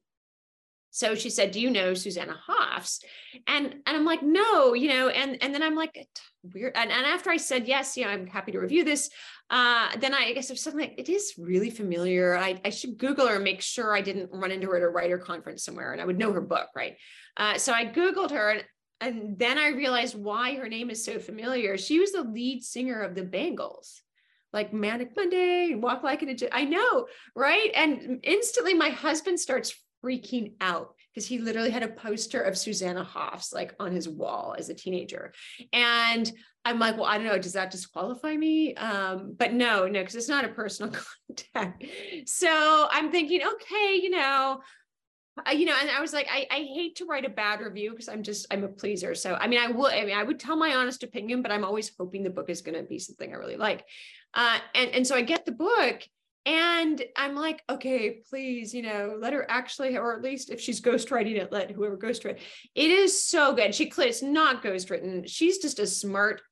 So she said, "Do you know Susanna Hoffs?" And I'm like, "No," you know, and then I'm like, weird. And after I said yes, you know, I'm happy to review this. Then I guess there's something like, it is really familiar. I should Google her and make sure I didn't run into her at a writer conference somewhere, and I would know her book, right? So I Googled her, and then I realized why her name is so familiar. She was the lead singer of the Bangles, like Manic Monday, Walk Like an Egyptian. I know, right? And instantly my husband starts freaking out because he literally had a poster of Susanna Hoffs like on his wall as a teenager. And I'm like, well, I don't know, does that disqualify me? But no, because it's not a personal contact. So I'm thinking, okay, you know, and I was like, I hate to write a bad review because I'm a pleaser. So, I would tell my honest opinion, but I'm always hoping the book is going to be something I really like. And so I get the book, and I'm like, okay, please, you know, let her actually, or at least if she's ghostwriting it, let whoever ghostwrite. It is so good. It's not ghostwritten. She's just a smart,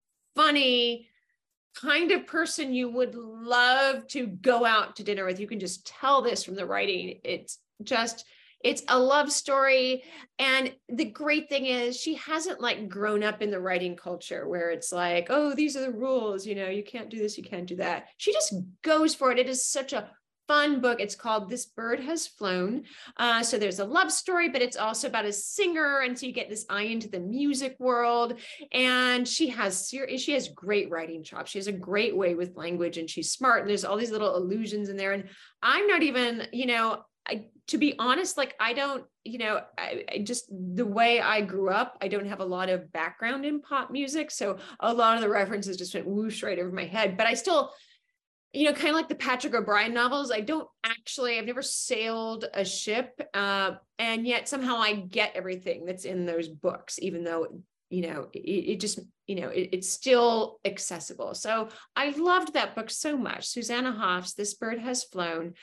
funny kind of person you would love to go out to dinner with. You can just tell this from the writing. It's a love story. And the great thing is she hasn't like grown up in the writing culture where it's like, oh, these are the rules, you know, you can't do this, you can't do that. She just goes for it. It is such a fun book. It's called This Bird Has Flown. So there's a love story, but it's also about a singer. And so you get this eye into the music world. And she has great writing chops. She has a great way with language, and she's smart. And there's all these little allusions in there. And I'm not even, you know, to be honest, like I don't, you know, I just, the way I grew up, I don't have a lot of background in pop music. So a lot of the references just went whoosh right over my head, but I still, you know, kind of like the Patrick O'Brian novels, I've never sailed a ship. And yet somehow I get everything that's in those books, even though, you know, it just, you know, it's still accessible. So I loved that book so much. Susanna Hoffs, This Bird Has Flown.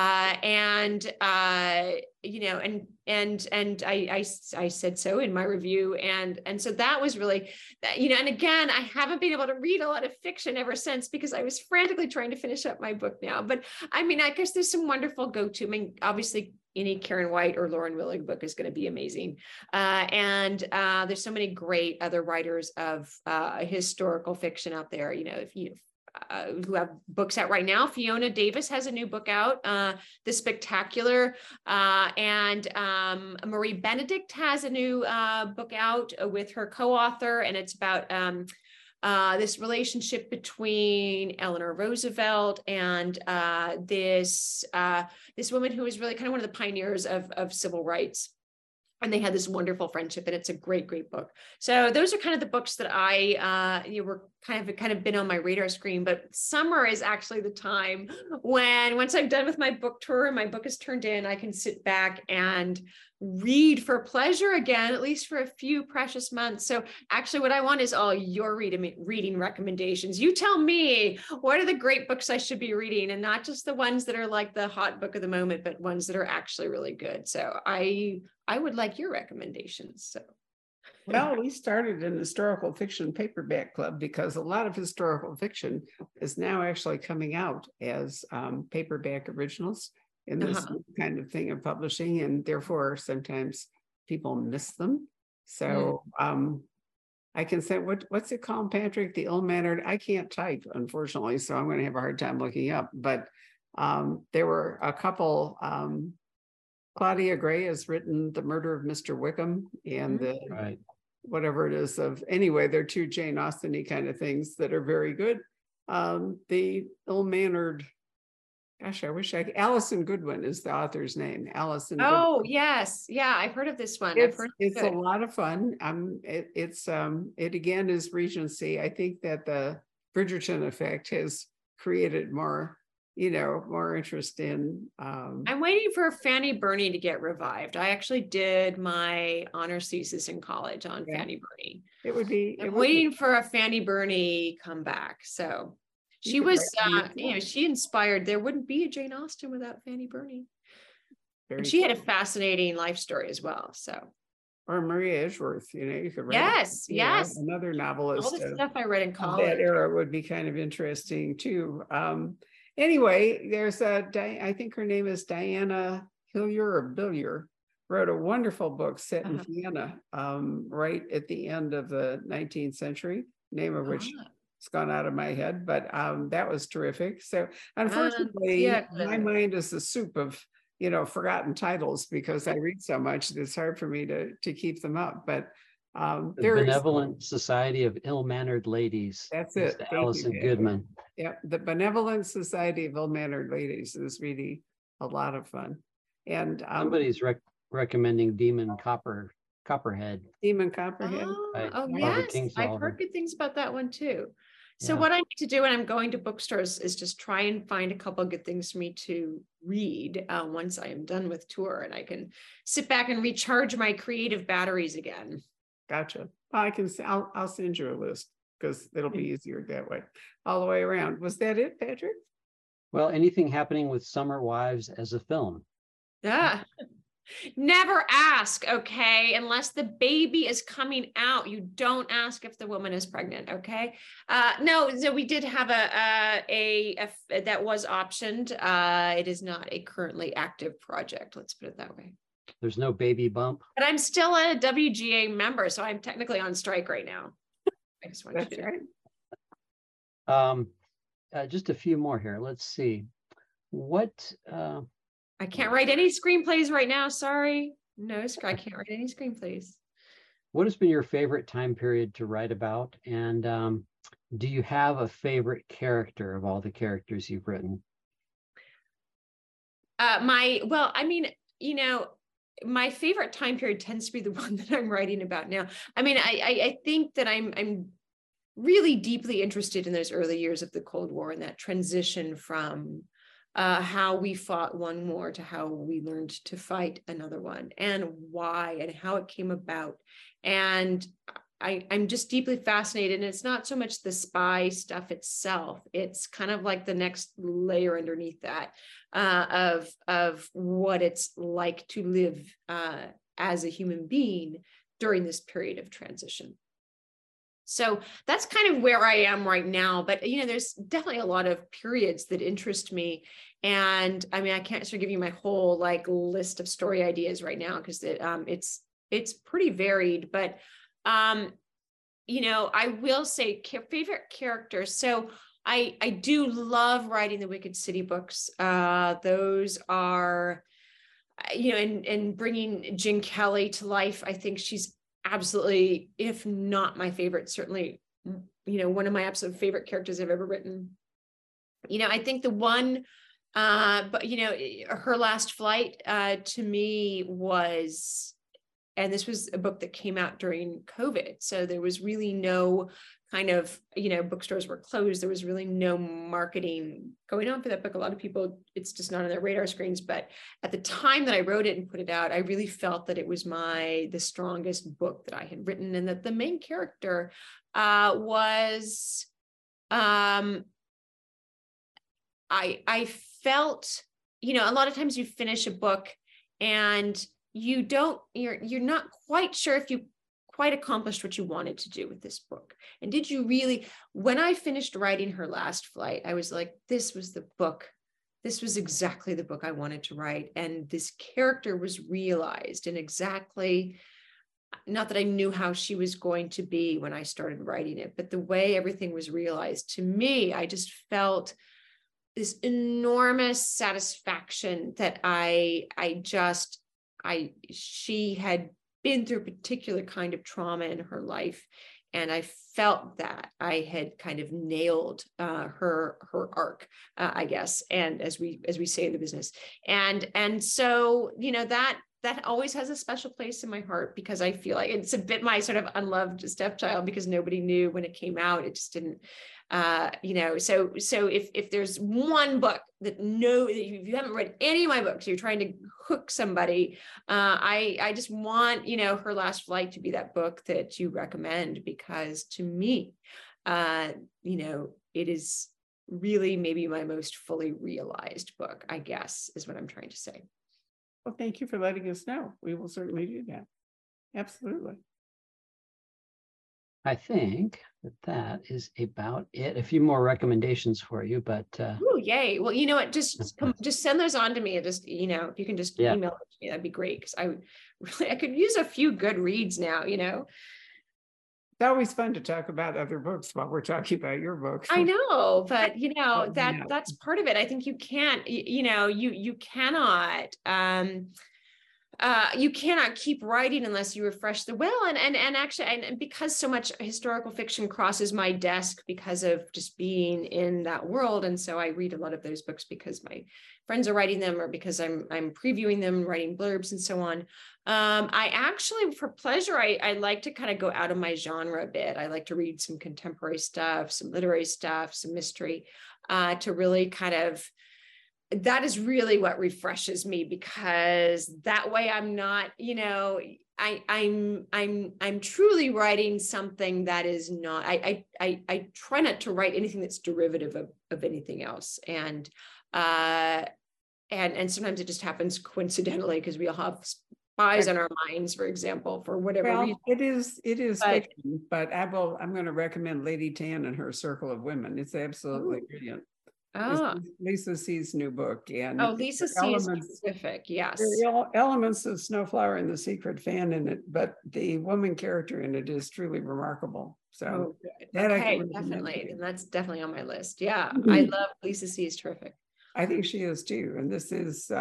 You know, and I said so in my review. And so that was really, you know, and again, I haven't been able to read a lot of fiction ever since because I was frantically trying to finish up my book now. But I mean, I guess there's some wonderful go-to. I mean, obviously, any Karen White or Lauren Willig book is going to be amazing. And there's so many great other writers of historical fiction out there, you know, if you who have books out right now. Fiona Davis has a new book out, The Spectacular, and Marie Benedict has a new book out with her co-author, and it's about this relationship between Eleanor Roosevelt and this woman who was really kind of one of the pioneers of civil rights. and they had this wonderful friendship, and it's a great, great book. So those are kind of the books that I, were kind of been on my radar screen. But summer is actually the time when, once I'm done with my book tour and my book is turned in, I can sit back and read for pleasure again, at least for a few precious months. So actually what I want is all your reading recommendations. You tell me, what are the great books I should be reading, and not just the ones that are like the hot book of the moment, but ones that are actually really good. So I would like your recommendations. So. Well, we started an historical fiction paperback club because a lot of historical fiction is now actually coming out as paperback originals in this kind of thing of publishing, and therefore sometimes people miss them. So I can say, what's it called, Patrick? The Ill-Mannered. I can't type, unfortunately, so I'm going to have a hard time looking up. But there were a couple. Claudia Gray has written The Murder of Mr. Wickham and the whatever it is of, anyway, they're two Jane Austen-y kind of things that are very good. The Ill-Mannered, gosh, I wish Alison Goodwin is the author's name. Alison. Oh, Goodwin. Yes. Yeah, I've heard of this one. It's a lot of fun. It again is Regency. I think that the Bridgerton effect has created more interest in. I'm waiting for Fanny Burney to get revived. I actually did my honors thesis in college on Fanny Burney. I'm waiting for a Fanny Burney comeback. So she was, she inspired. There wouldn't be a Jane Austen without Fanny Burney. And she had a fascinating life story as well. So. Or Maria Edgeworth, you could write. Yes. Another novelist. All the stuff I read in college. That era would be kind of interesting too. Anyway, there's I think her name is Diana Hillier or Billier, wrote a wonderful book set in Vienna, right at the end of the 19th century, name of which has gone out of my head, but that was terrific. So unfortunately, my mind is a soup of, forgotten titles because I read so much that it's hard for me to keep them up. But the Benevolent Society of Ill-Mannered Ladies. That's it. Alison Goodman. Yeah, the Benevolent Society of Ill-Mannered Ladies is really a lot of fun. And somebody's recommending Demon Copperhead. Demon Copperhead. Yes, I've heard good things about that one too. So what I need to do when I'm going to bookstores is just try and find a couple of good things for me to read once I am done with tour, and I can sit back and recharge my creative batteries again. Gotcha. I'll send you a list because it'll be easier that way, all the way around. Was that it, Patrick? Well, anything happening with Summer Wives as a film? Never ask, okay? Unless the baby is coming out, you don't ask if the woman is pregnant, okay? No, so we did have a that was optioned. It is not a currently active project. Let's put it that way. There's no baby bump. But I'm still a WGA member, so I'm technically on strike right now. I just want you to know. Just a few more here. Let's see. What? I can't write any screenplays right now. Sorry. No, I can't write any screenplays. What has been your favorite time period to write about? And do you have a favorite character of all the characters you've written? My favorite time period tends to be the one that I'm writing about now. I mean, I think that I'm really deeply interested in those early years of the Cold War and that transition from how we fought one war to how we learned to fight another one, and why and how it came about. And I'm just deeply fascinated. And it's not so much the spy stuff itself. It's kind of like the next layer underneath that of what it's like to live as a human being during this period of transition. So that's kind of where I am right now. But, there's definitely a lot of periods that interest me. And I mean, I can't sort of give you my whole list of story ideas right now because it's pretty varied. But, I will say favorite characters. So I do love writing the Wicked City books. Those are, and bringing Jen Kelly to life. I think she's absolutely, if not my favorite, certainly, one of my absolute favorite characters I've ever written. I think the one, but her last flight to me was And this was a book that came out during COVID. So there was really no kind of, bookstores were closed. There was really no marketing going on for that book. A lot of people, it's just not on their radar screens. But at the time that I wrote it and put it out, I really felt that it was the strongest book that I had written, and that the main character was, I felt, a lot of times you finish a book and you're not quite sure if you quite accomplished what you wanted to do with this book. And did you really? When I finished writing Her Last Flight, I was like, this was the book. This was exactly the book I wanted to write. And this character was realized in exactly, not that I knew how she was going to be when I started writing it, but the way everything was realized, to me, I just felt this enormous satisfaction that she had been through a particular kind of trauma in her life. And I felt that I had kind of nailed her arc, I guess. And as we say in the business, and so, that always has a special place in my heart, because I feel like it's a bit my sort of unloved stepchild, because nobody knew when it came out. It just didn't, so if there's one book that if you haven't read any of my books, you're trying to hook somebody, I just want, Her Last Flight to be that book that you recommend, because to me, it is really maybe my most fully realized book, I guess, is what I'm trying to say. Well, thank you for letting us know. We will certainly do that. Absolutely. I think that is about it. A few more recommendations for you, but oh, yay. Well, you know what, just send those on to me. Just, if you can just email it to me, that'd be great, because I could use a few good reads now. It's always fun to talk about other books while we're talking about your book. I know, but that's part of it. I think you can't, you cannot, you cannot keep writing unless you refresh the will. And actually, and because so much historical fiction crosses my desk because of just being in that world. And so I read a lot of those books because my friends are writing them, or because I'm previewing them, writing blurbs and so on. I actually, for pleasure, I like to kind of go out of my genre a bit. I like to read some contemporary stuff, some literary stuff, some mystery, to really kind of, that is really what refreshes me, because that way I'm not, I'm truly writing something that is not, I try not to write anything that's derivative of anything else. And sometimes it just happens coincidentally, because we all have spies on our minds, for example, for whatever reason. It is fiction, but I'm going to recommend Lady Tan and Her Circle of Women. It's absolutely brilliant. Lisa C's new book. And Lisa C is specific. Yes. There are elements of Snowflower and the Secret Fan in it, but the woman character in it is truly remarkable. So definitely. And that's definitely on my list. Yeah. I love Lisa C is terrific. I think she is too. And this is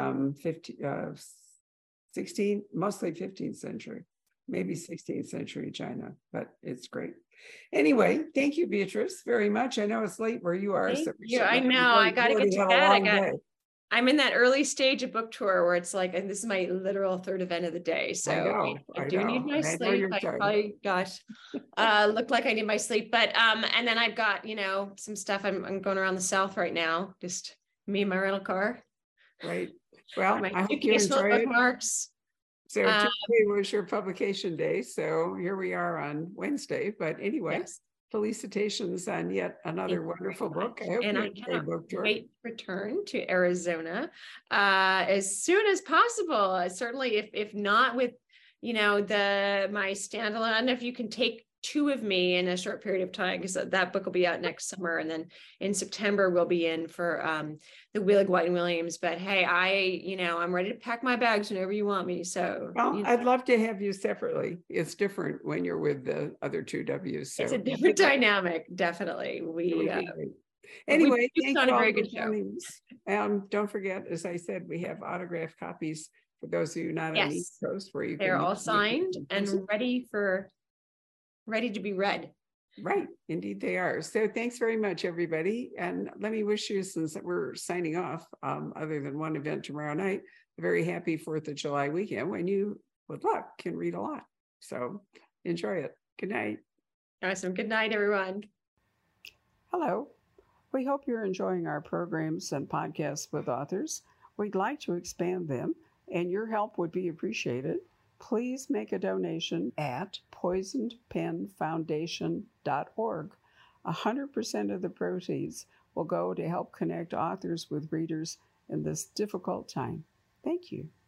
16, mostly 15th century, maybe 16th century China, but it's great. Anyway, thank you, Beatrice, very much. I know it's late where you are. Thank you. I know. I got to get to bed. I'm in that early stage of book tour where it's like, and this is my literal third event of the day. So I do need my sleep. I probably, look like I need my sleep. But and then I've got, some stuff. I'm going around the South right now. Just me and my rental car. Right. Well, I hope you enjoy it. Bookmarks. So today was your publication day. So here we are on Wednesday. But anyway, felicitations on yet another wonderful book. I hope I cannot wait to return to Arizona as soon as possible. Certainly, if not with, my standalone. I don't know if you can take two of me in a short period of time, because that book will be out next summer, and then in September we'll be in for the Wheeling, White and Williams. But hey, I'm ready to pack my bags whenever you want me. So I'd love to have you separately. It's different when you're with the other two W's. So it's a different dynamic, definitely. Anyway, thank you all for joining us. Don't forget, as I said, we have autographed copies for those of you not on the East Coast, where they're all signed and ready to be read. Right. Indeed they are. So thanks very much, everybody. And let me wish you, since we're signing off, other than one event tomorrow night, a very happy 4th of July weekend when you with luck, can read a lot. So enjoy it. Good night. Awesome. Good night, everyone. Hello. We hope you're enjoying our programs and podcasts with authors. We'd like to expand them, and your help would be appreciated. Please make a donation at poisonedpenfoundation.org. 100% of the proceeds will go to help connect authors with readers in this difficult time. Thank you.